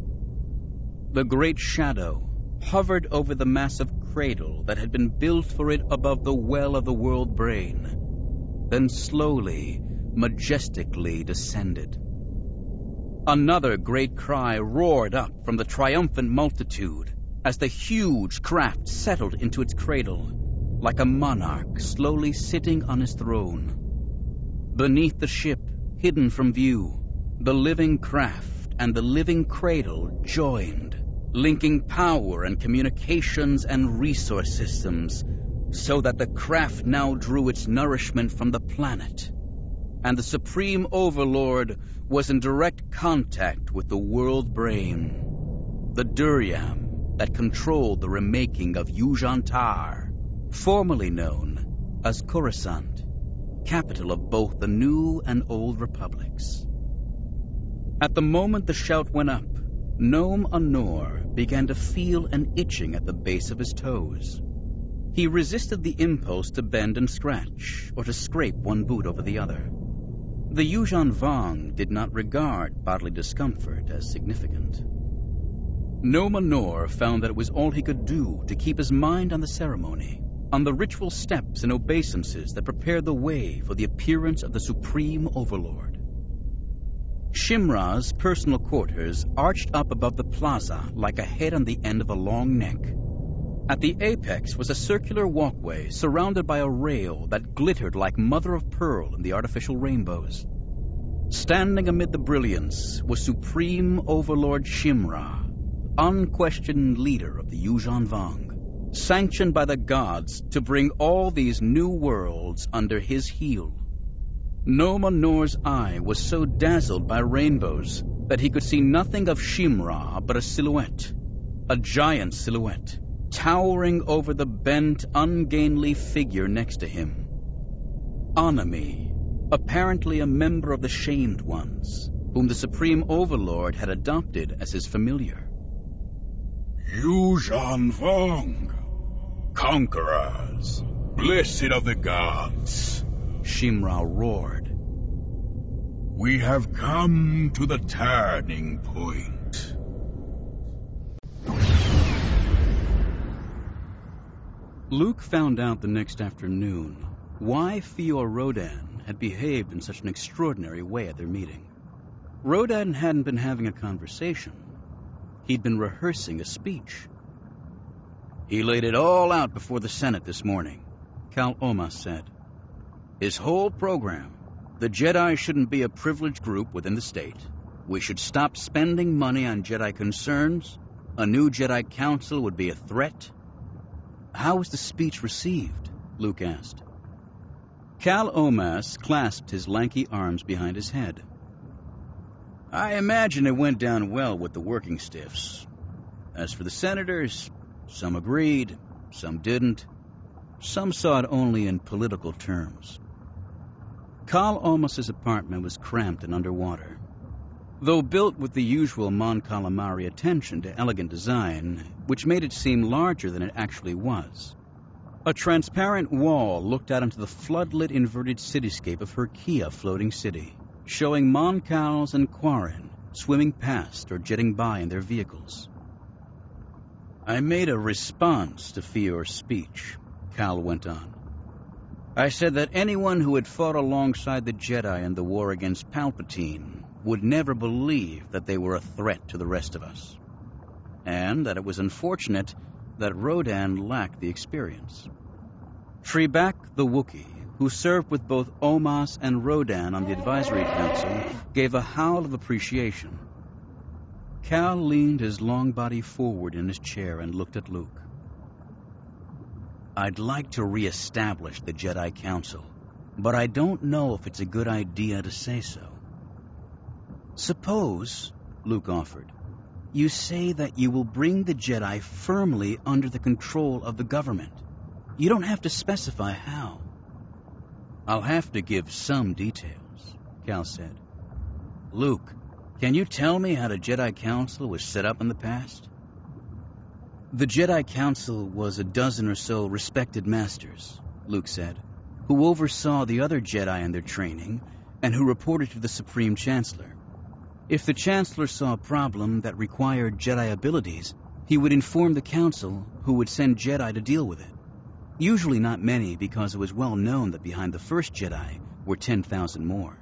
The great shadow hovered over the massive cradle that had been built for it above the well of the world brain, then slowly, majestically descended. Another great cry roared up from the triumphant multitude as the huge craft settled into its cradle, like a monarch slowly sitting on his throne. Beneath the ship, hidden from view, the living craft and the living cradle joined, linking power and communications and resource systems, so that the craft now drew its nourishment from the planet, and the Supreme Overlord was in direct contact with the world brain, the Duryam that controlled the remaking of Yuuzhan Tar, formerly known as Coruscant, capital of both the New and Old Republics. At the moment the shout went up, Nome Anor began to feel an itching at the base of his toes. He resisted the impulse to bend and scratch, or to scrape one boot over the other. The Yuuzhan Vong did not regard bodily discomfort as significant. Nome Anor found that it was all he could do to keep his mind on the ceremony, on the ritual steps and obeisances that prepared the way for the appearance of the Supreme Overlord. Shimra's personal quarters arched up above the plaza like a head on the end of a long neck. At the apex was a circular walkway surrounded by a rail that glittered like mother of pearl in the artificial rainbows. Standing amid the brilliance was Supreme Overlord Shimra, unquestioned leader of the Yuuzhan Vong, sanctioned by the gods to bring all these new worlds under his heel. Nome Anor's eye was so dazzled by rainbows that he could see nothing of Shimra but a silhouette, a giant silhouette, towering over the bent, ungainly figure next to him. Anami, apparently a member of the Shamed Ones, whom the Supreme Overlord had adopted as his familiar. Yuuzhan Vong, conquerors, blessed of the gods, Shimra roared. We have come to the turning point. Luke found out the next afternoon why Fior Rodan had behaved in such an extraordinary way at their meeting. Rodan hadn't been having a conversation. He'd been rehearsing a speech. He laid it all out before the Senate this morning, Cal Omas said. His whole program. The Jedi shouldn't be a privileged group within the state. We should stop spending money on Jedi concerns. A new Jedi Council would be a threat. How was the speech received? Luke asked. Cal Omas clasped his lanky arms behind his head. I imagine it went down well with the working stiffs. As for the senators, some agreed, some didn't. Some saw it only in political terms. Cal Omas's apartment was cramped and underwater. Though built with the usual Mon Calamari attention to elegant design, which made it seem larger than it actually was. A transparent wall looked out into the floodlit inverted cityscape of Herkia floating city, showing Mon Cals and Quarren swimming past or jetting by in their vehicles. I made a response to Fior's speech, Cal went on. I said that anyone who had fought alongside the Jedi in the war against Palpatine would never believe that they were a threat to the rest of us, and that it was unfortunate that Rodan lacked the experience. Trebak the Wookiee, who served with both Omas and Rodan on the Advisory Council, gave a howl of appreciation. Cal leaned his long body forward in his chair and looked at Luke. I'd like to re-establish the Jedi Council, but I don't know if it's a good idea to say so. Suppose, Luke offered, you say that you will bring the Jedi firmly under the control of the government. You don't have to specify how. I'll have to give some details, Cal said. Luke, can you tell me how the Jedi Council was set up in the past? The Jedi Council was a dozen or so respected masters, Luke said, who oversaw the other Jedi in their training and who reported to the Supreme Chancellor. If the Chancellor saw a problem that required Jedi abilities, he would inform the Council, who would send Jedi to deal with it. Usually not many, because it was well known that behind the first Jedi were ten thousand more.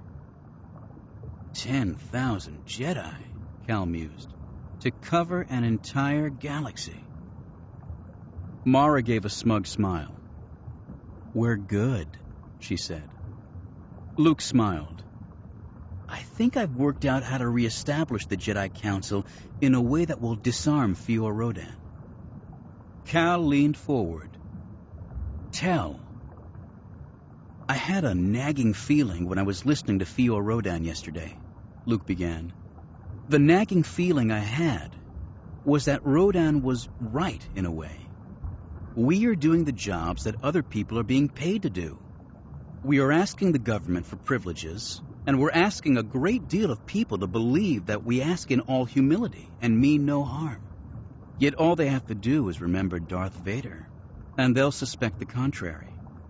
ten thousand Jedi, Cal mused, to cover an entire galaxy. Mara gave a smug smile. We're good, she said. Luke smiled. I think I've worked out how to re-establish the Jedi Council in a way that will disarm Fior Rodan. Cal leaned forward. Tell. I had a nagging feeling when I was listening to Fior Rodan yesterday, Luke began. The nagging feeling I had was that Rodan was right in a way. We are doing the jobs that other people are being paid to do. We are asking the government for privileges, and we're asking a great deal of people to believe that we ask in all humility and mean no harm. Yet all they have to do is remember Darth Vader, and they'll suspect the contrary.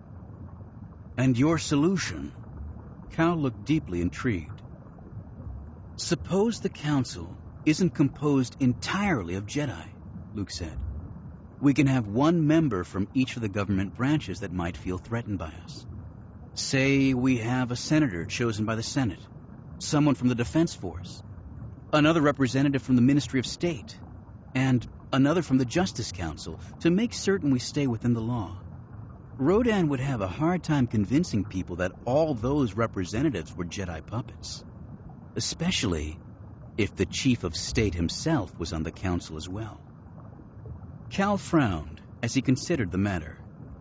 And your solution? Cal looked deeply intrigued. Suppose the Council isn't composed entirely of Jedi, Luke said. We can have one member from each of the government branches that might feel threatened by us. Say we have a senator chosen by the Senate, someone from the Defense Force, another representative from the Ministry of State, and another from the Justice Council to make certain we stay within the law. Rodan would have a hard time convincing people that all those representatives were Jedi puppets, especially if the Chief of State himself was on the council as well. Cal frowned as he considered the matter.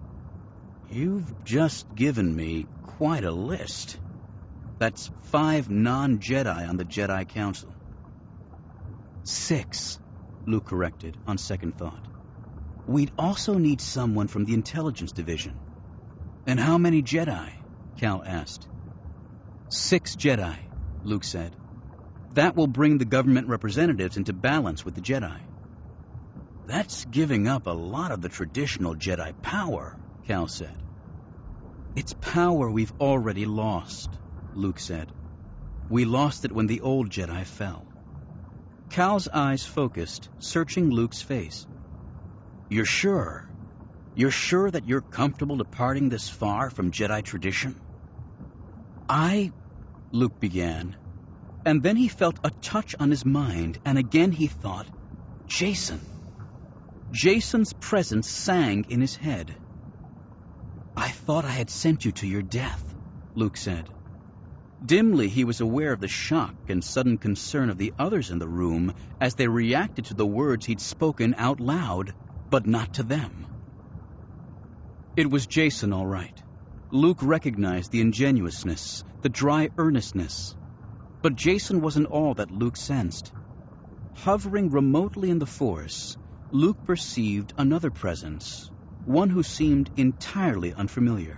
You've just given me quite a list. That's five non-Jedi on the Jedi Council. Six, Luke corrected on second thought. We'd also need someone from the intelligence division. And how many Jedi? Cal asked. Six Jedi, Luke said. That will bring the government representatives into balance with the Jedi. That's giving up a lot of the traditional Jedi power, Cal said. It's power we've already lost, Luke said. We lost it when the old Jedi fell. Cal's eyes focused, searching Luke's face. You're sure? You're sure that you're comfortable departing this far from Jedi tradition? I... Luke began, and then he felt a touch on his mind, and again he thought, Jacen. Jacen's presence sang in his head. I thought I had sent you to your death, Luke said. Dimly he was aware of the shock and sudden concern of the others in the room as they reacted to the words he'd spoken out loud, but not to them. It was Jacen, all right. Luke recognized the ingenuousness, the dry earnestness. But Jacen wasn't all that Luke sensed. Hovering remotely in the Force, Luke perceived another presence, one who seemed entirely unfamiliar.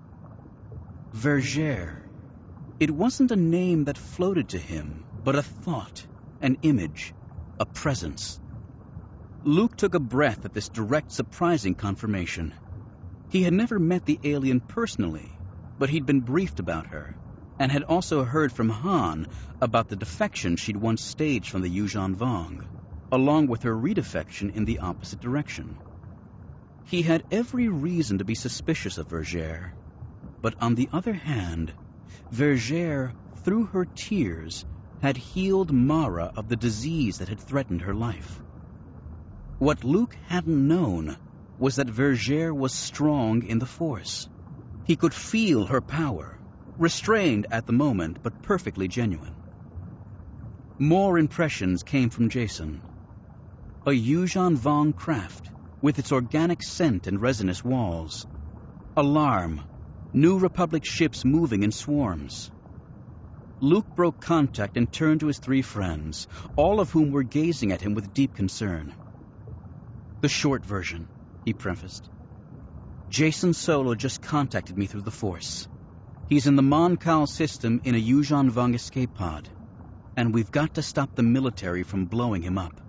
Vergere. It wasn't a name that floated to him, but a thought, an image, a presence. Luke took a breath at this direct, surprising confirmation. He had never met the alien personally, but he'd been briefed about her, and had also heard from Han about the defection she'd once staged from the Yuuzhan Vong, along with her redefection in the opposite direction. He had every reason to be suspicious of Vergere, but on the other hand, Vergere, through her tears, had healed Mara of the disease that had threatened her life. What Luke hadn't known was that Vergere was strong in the Force. He could feel her power, restrained at the moment, but perfectly genuine. More impressions came from Jacen. A Yuuzhan Vong craft, with its organic scent and resinous walls. Alarm. New Republic ships moving in swarms. Luke broke contact and turned to his three friends, all of whom were gazing at him with deep concern. The short version, he prefaced. Jacen Solo just contacted me through the Force. He's in the Mon Cal system in a Yuuzhan Vong escape pod, and we've got to stop the military from blowing him up.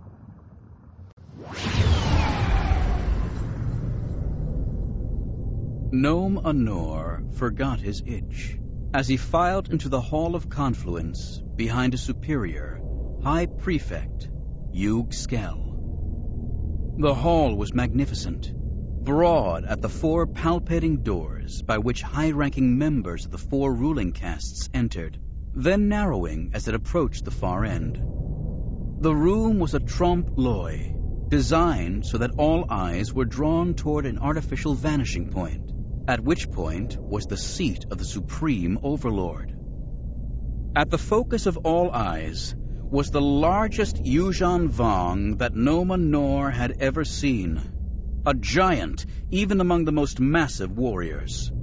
Nome Anor forgot his itch as he filed into the Hall of Confluence behind a superior, High Prefect, Yuge Skell. The hall was magnificent, broad at the four palpating doors by which high-ranking members of the four ruling castes entered, then narrowing as it approached the far end. The room was a trompe-l'oeil, designed so that all eyes were drawn toward an artificial vanishing point, at which point was the seat of the Supreme Overlord. At the focus of all eyes was the largest Yuuzhan Vong that Nome Anor had ever seen, a giant even among the most massive warriors.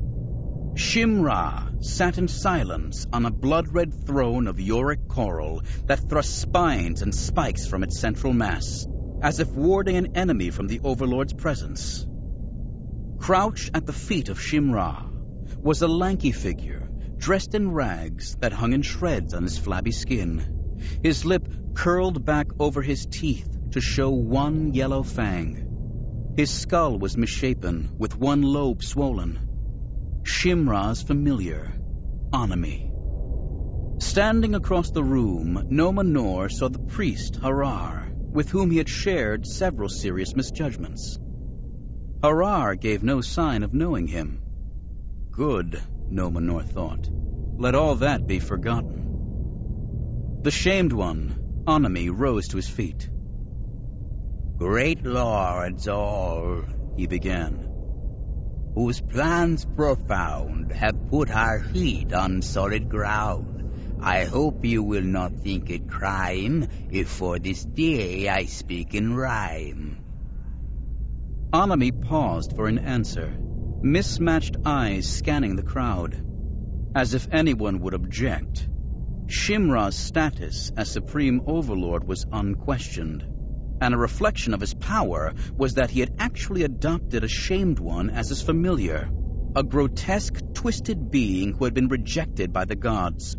Shimra sat in silence on a blood-red throne of yorick coral that thrust spines and spikes from its central mass, as if warding an enemy from the Overlord's presence. Crouched at the feet of Shimra was a lanky figure, dressed in rags that hung in shreds on his flabby skin, his lip curled back over his teeth to show one yellow fang. His skull was misshapen, with one lobe swollen. Shimra's familiar, Anami. Standing across the room, Nome Anor saw the priest, Harar, with whom he had shared several serious misjudgments. Harar gave no sign of knowing him. Good, Nome Anor thought. Let all that be forgotten. The shamed one, Anami, rose to his feet. Great lords all, he began, whose plans profound have put our feet on solid ground. I hope you will not think it crime if for this day I speak in rhyme. Anami paused for an answer, mismatched eyes scanning the crowd. As if anyone would object. Shimra's status as Supreme Overlord was unquestioned. and a reflection of his power was that he had actually adopted a Shamed One as his familiar, a grotesque, twisted being who had been rejected by the gods.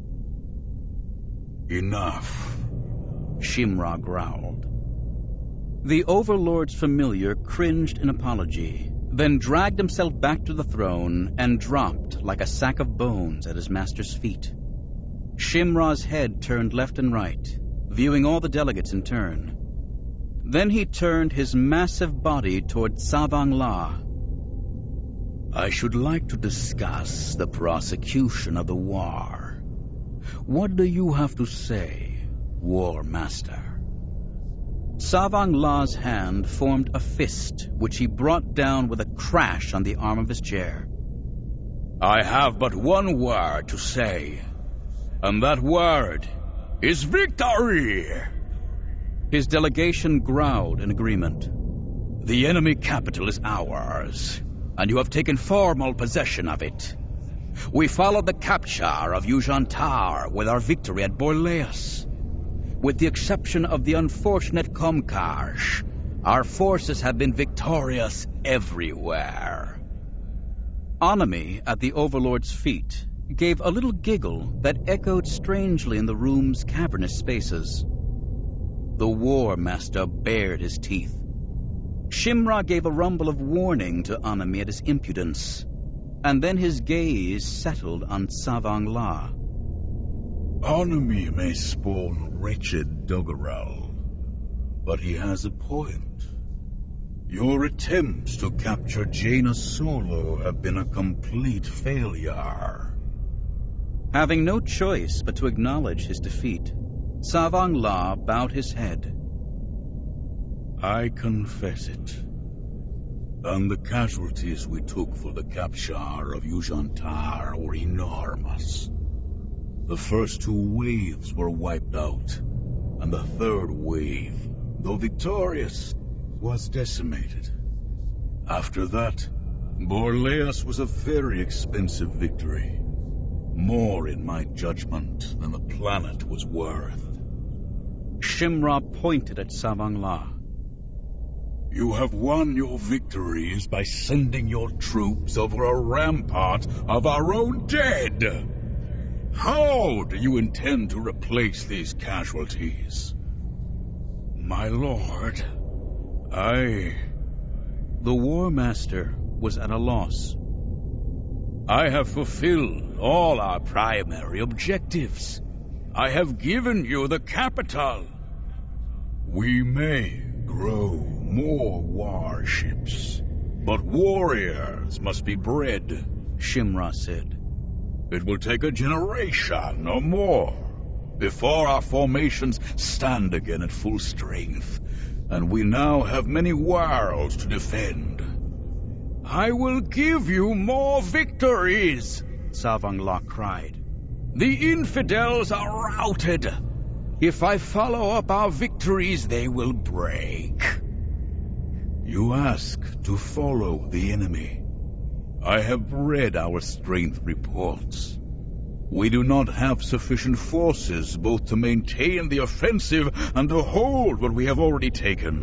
Enough, Shimra growled. The Overlord's familiar cringed in apology, then dragged himself back to the throne and dropped like a sack of bones at his master's feet. Shimra's head turned left and right, viewing all the delegates in turn. Then he turned his massive body toward Savang La. I should like to discuss the prosecution of the war. What do you have to say, War Master? Savang La's hand formed a fist, which he brought down with a crash on the arm of his chair. I have but one word to say, and that word is victory! His delegation growled in agreement. The enemy capital is ours, and you have taken formal possession of it. We followed the capture of Yuuzhan'tar with our victory at Borleas. With the exception of the unfortunate Comkarsh, our forces have been victorious everywhere. Anami, at the Overlord's feet, gave a little giggle that echoed strangely in the room's cavernous spaces. The War Master bared his teeth. Shimra gave a rumble of warning to Anami at his impudence, and then his gaze settled on Savang La. Anami may spawn wretched Doggoral, but he has a point. Your attempts to capture Jaina Solo have been a complete failure. Having no choice but to acknowledge his defeat, Savang La bowed his head. I confess it. And the casualties we took for the capture of Yuuzhan'tar were enormous. The first two waves were wiped out, and the third wave, though victorious, was decimated. After that, Borleas was a very expensive victory. More, in my judgment, than the planet was worth. Shimra pointed at Savang La. You have won your victories by sending your troops over a rampart of our own dead. How do you intend to replace these casualties? My lord, I... The War Master was at a loss. I have fulfilled all our primary objectives. I have given you the capital. We may grow more warships, but warriors must be bred, Shimra said. It will take a generation or more before our formations stand again at full strength, and we now have many worlds to defend. I will give you more victories, Savang La cried. The infidels are routed. If I follow up our victories, they will break. You ask to follow the enemy. I have read our strength reports. We do not have sufficient forces both to maintain the offensive and to hold what we have already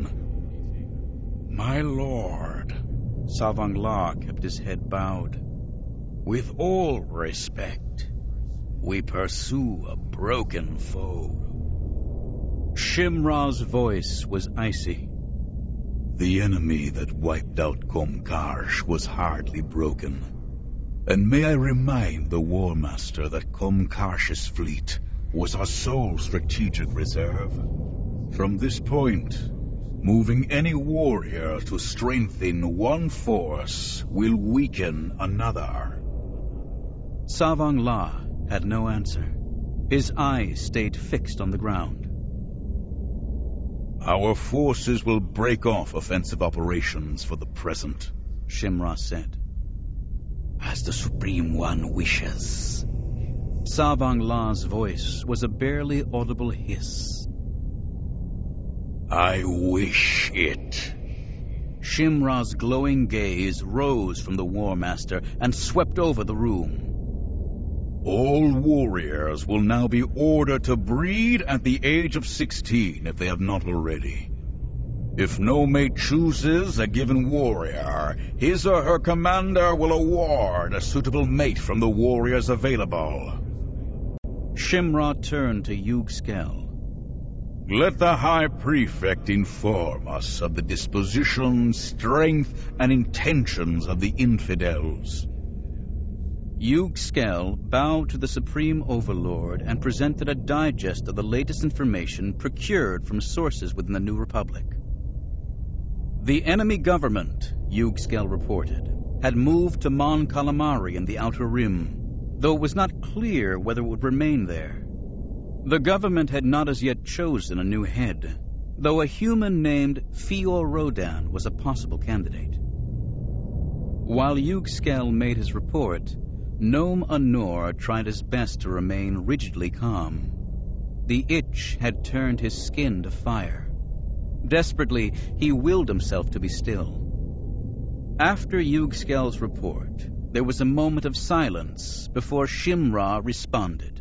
taken. My lord, Savang La kept his head bowed. With all respect, we pursue a broken foe. Shimra's voice was icy. The enemy that wiped out Comkarsh was hardly broken. And may I remind the War Master that Comkarsh's fleet was our sole strategic reserve. From this point, moving any warrior to strengthen one force will weaken another. Savang La had no answer. His eyes stayed fixed on the ground. Our forces will break off offensive operations for the present, Shimra said. As the Supreme One wishes. Savang La's voice was a barely audible hiss. I wish it. Shimra's glowing gaze rose from the War Master and swept over the room. All warriors will now be ordered to breed at the age of sixteen if they have not already. If no mate chooses a given warrior, his or her commander will award a suitable mate from the warriors available. Shimra turned to Yug-Skell. Let the High Prefect inform us of the disposition, strength, and intentions of the infidels. Yug-Skell bowed to the Supreme Overlord and presented a digest of the latest information procured from sources within the New Republic. The enemy government, Yug-Skell reported, had moved to Mon Calamari in the Outer Rim, though it was not clear whether it would remain there. The government had not as yet chosen a new head, though a human named Fior Rodan was a possible candidate. While Yug-Skell made his report, Nome Anor tried his best to remain rigidly calm. The itch had turned his skin to fire. Desperately, he willed himself to be still. After Yug-Skell's report, there was a moment of silence before Shimra responded.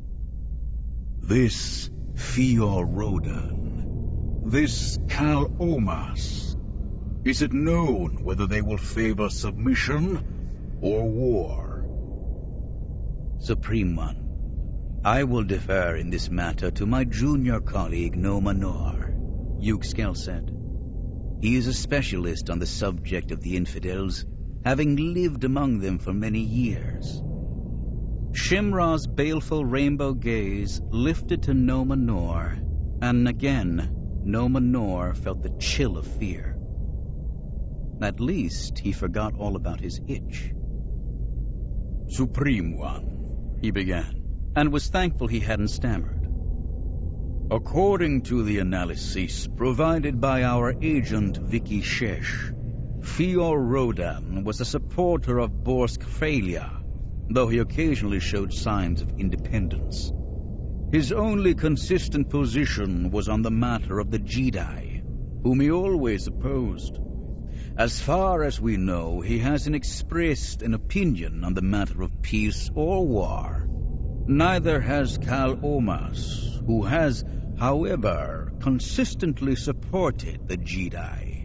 This Fior Rodan, this Kal Omas, is it known whether they will favor submission or war? Supreme One, I will defer in this matter to my junior colleague Nome Anor, Yug-Skell said. He is a specialist on the subject of the infidels, having lived among them for many years. Shimra's baleful rainbow gaze lifted to Nome Anor, and again Nome Anor felt the chill of fear. At least he forgot all about his itch. Supreme One, he began, and was thankful he hadn't stammered. According to the analyses provided by our agent Vicky Shesh, Fior Rodan was a supporter of Borsk Phalia, though he occasionally showed signs of independence. His only consistent position was on the matter of the Jedi, whom he always opposed. As far as we know, he hasn't expressed an opinion on the matter of peace or war. Neither has Kal Omas, who has, however, consistently supported the Jedi.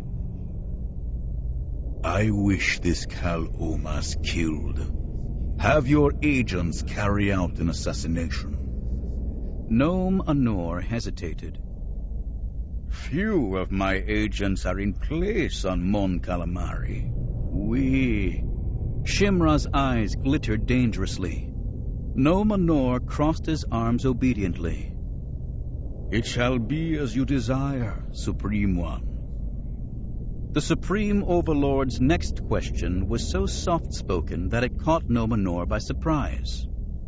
I wish this Kal Omas killed. Have your agents carry out an assassination. Nome Anor hesitated. Few of my agents are in place on Mon Calamari. We... Shimra's eyes glittered dangerously. Nome Anor crossed his arms obediently. It shall be as you desire, Supreme One. The Supreme Overlord's next question was so soft-spoken that it caught Nome Anor by surprise.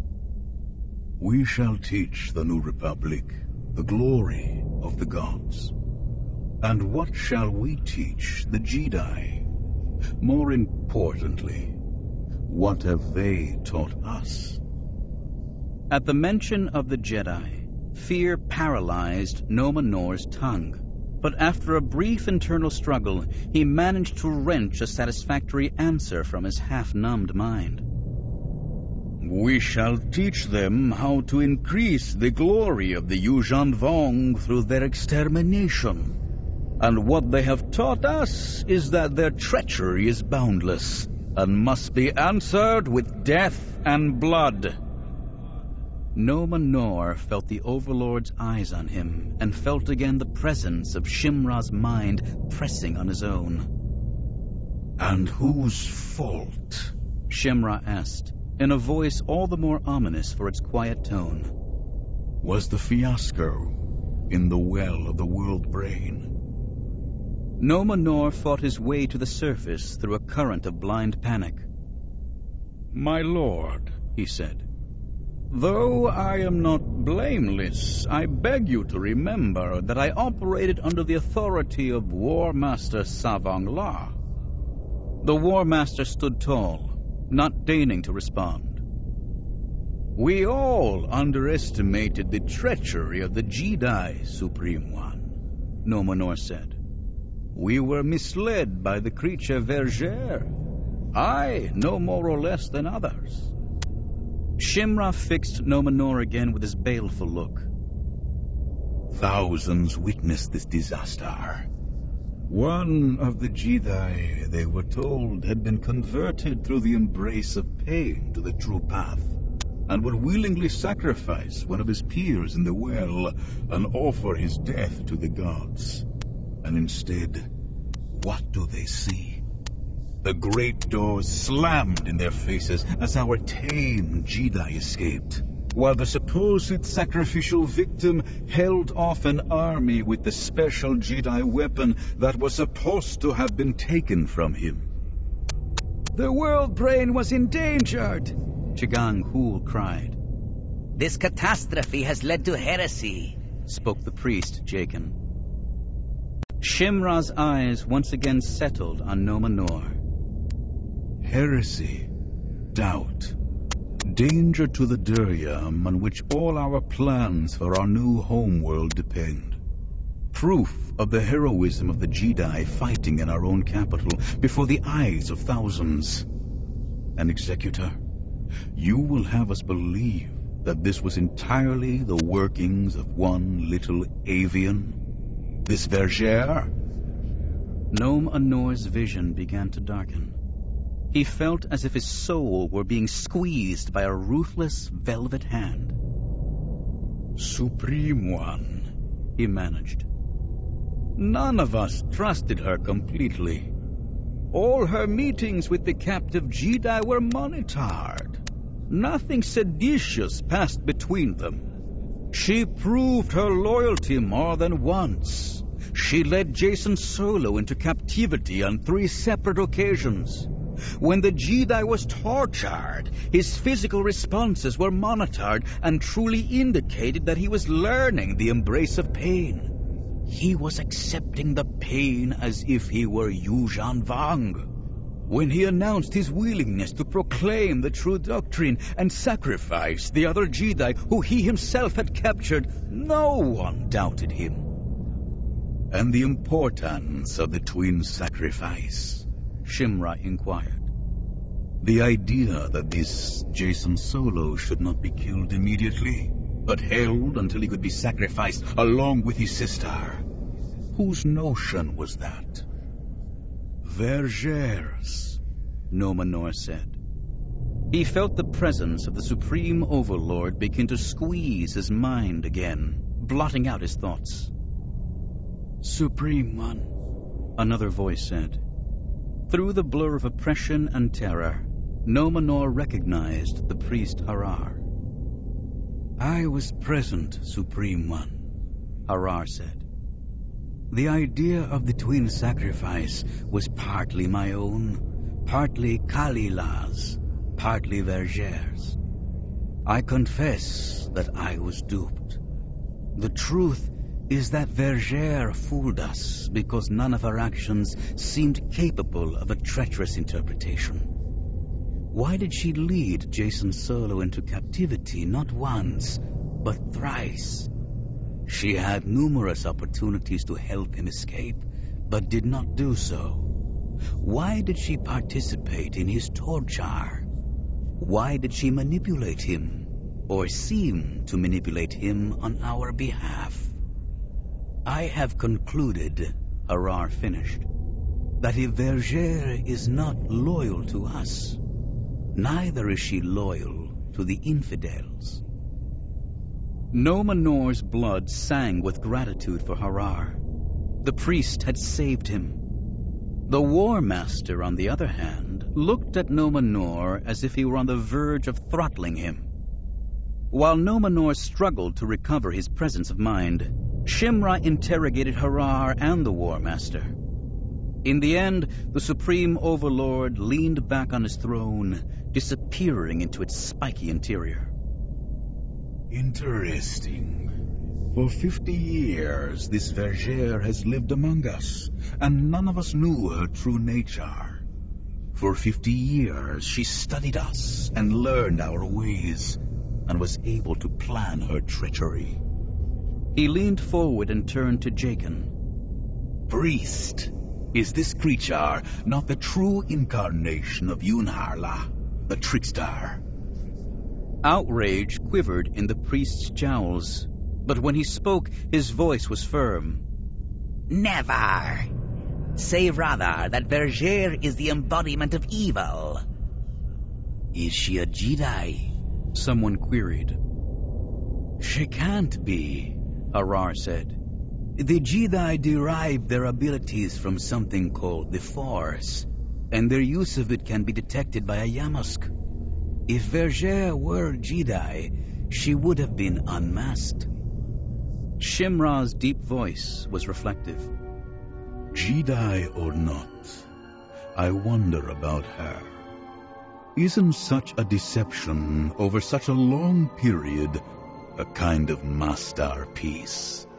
We shall teach the New Republic the glory of the gods. And what shall we teach the Jedi? More importantly, what have they taught us? At the mention of the Jedi, fear paralyzed Nome Anor's tongue. But after a brief internal struggle, he managed to wrench a satisfactory answer from his half-numbed mind. We shall teach them how to increase the glory of the Yuuzhan Vong through their extermination. And what they have taught us is that their treachery is boundless and must be answered with death and blood. Nome Anor felt the Overlord's eyes on him and felt again the presence of Shimra's mind pressing on his own. And whose fault? Shimra asked, in a voice all the more ominous for its quiet tone. Was the fiasco in the well of the world brain? Nome Anor fought his way to the surface through a current of blind panic. My lord, he said, though I am not blameless, I beg you to remember that I operated under the authority of War Master Savang La. The War Master stood tall, not deigning to respond. We all underestimated the treachery of the Jedi, Supreme One, Nome Anor said. We were misled by the creature Vergere. I, no more or less than others. Shimra fixed Nome Anor again with his baleful look. Thousands witnessed this disaster. One of the Jedi, they were told, had been converted through the embrace of pain to the true path, and would willingly sacrifice one of his peers in the well and offer his death to the gods. And instead, what do they see? The great doors slammed in their faces as our tame Jedi escaped, while the supposed sacrificial victim held off an army with the special Jedi weapon that was supposed to have been taken from him. The world brain was endangered, Chigang Hul cried. This catastrophe has led to heresy, spoke the priest, Jaken. Shimra's eyes once again settled on Noma Nor. Heresy, doubt, danger to the Duryam on which all our plans for our new homeworld depend. Proof of the heroism of the Jedi fighting in our own capital before the eyes of thousands. An executor, you will have us believe that this was entirely the workings of one little avian? This Vergere? Noma Nor's vision began to darken. He felt as if his soul were being squeezed by a ruthless velvet hand. Supreme One, he managed. None of us trusted her completely. All her meetings with the captive Jedi were monitored. Nothing seditious passed between them. She proved her loyalty more than once. She led Jacen Solo into captivity on three separate occasions. When the Jedi was tortured, his physical responses were monitored and truly indicated that he was learning the embrace of pain. He was accepting the pain as if he were Yuuzhan Vong. When he announced his willingness to proclaim the true doctrine and sacrifice the other Jedi who he himself had captured, no one doubted him. And the importance of the twin sacrifice? Shimra inquired. The idea that this Jacen Solo should not be killed immediately, but held until he could be sacrificed along with his sister. Whose notion was that? Vergere's, Noma Nor said. He felt the presence of the Supreme Overlord begin to squeeze his mind again, blotting out his thoughts. Supreme One, another voice said. Through the blur of oppression and terror, Noma Nor recognized the priest Harar. I was present, Supreme One, Harar said. The idea of the twin sacrifice was partly my own, partly Kalila's, partly Vergere's. I confess that I was duped. The truth is that Vergere fooled us because none of her actions seemed capable of a treacherous interpretation. Why did she lead Jacen Solo into captivity not once, but thrice? She had numerous opportunities to help him escape, but did not do so. Why did she participate in his torture? Why did she manipulate him, or seem to manipulate him on our behalf? I have concluded, Harar finished, that if Vergere is not loyal to us, neither is she loyal to the infidels. Noma Nor's blood sang with gratitude for Harar. The priest had saved him. The War Master, on the other hand, looked at Noma Nor as if he were on the verge of throttling him. While Noma Nor struggled to recover his presence of mind, Shimra interrogated Harar and the War Master. In the end, the Supreme Overlord leaned back on his throne, disappearing into its spiky interior. Interesting. For fifty years, this Vergere has lived among us, and none of us knew her true nature. For fifty years, she studied us and learned our ways, and was able to plan her treachery. He leaned forward and turned to Jaken. Priest, is this creature not the true incarnation of Yunharla, the trickster? Outrage quivered in the priest's jowls, but when he spoke, his voice was firm. Never. Say rather that Vergere is the embodiment of evil. Is she a Jedi? Someone queried. She can't be, Harar said. The Jedi derive their abilities from something called the Force, and their use of it can be detected by a Yamusk. If Vergere were Jedi, she would have been unmasked. Shimra's deep voice was reflective. Jedi or not, I wonder about her. Isn't such a deception over such a long period a kind of masterpiece?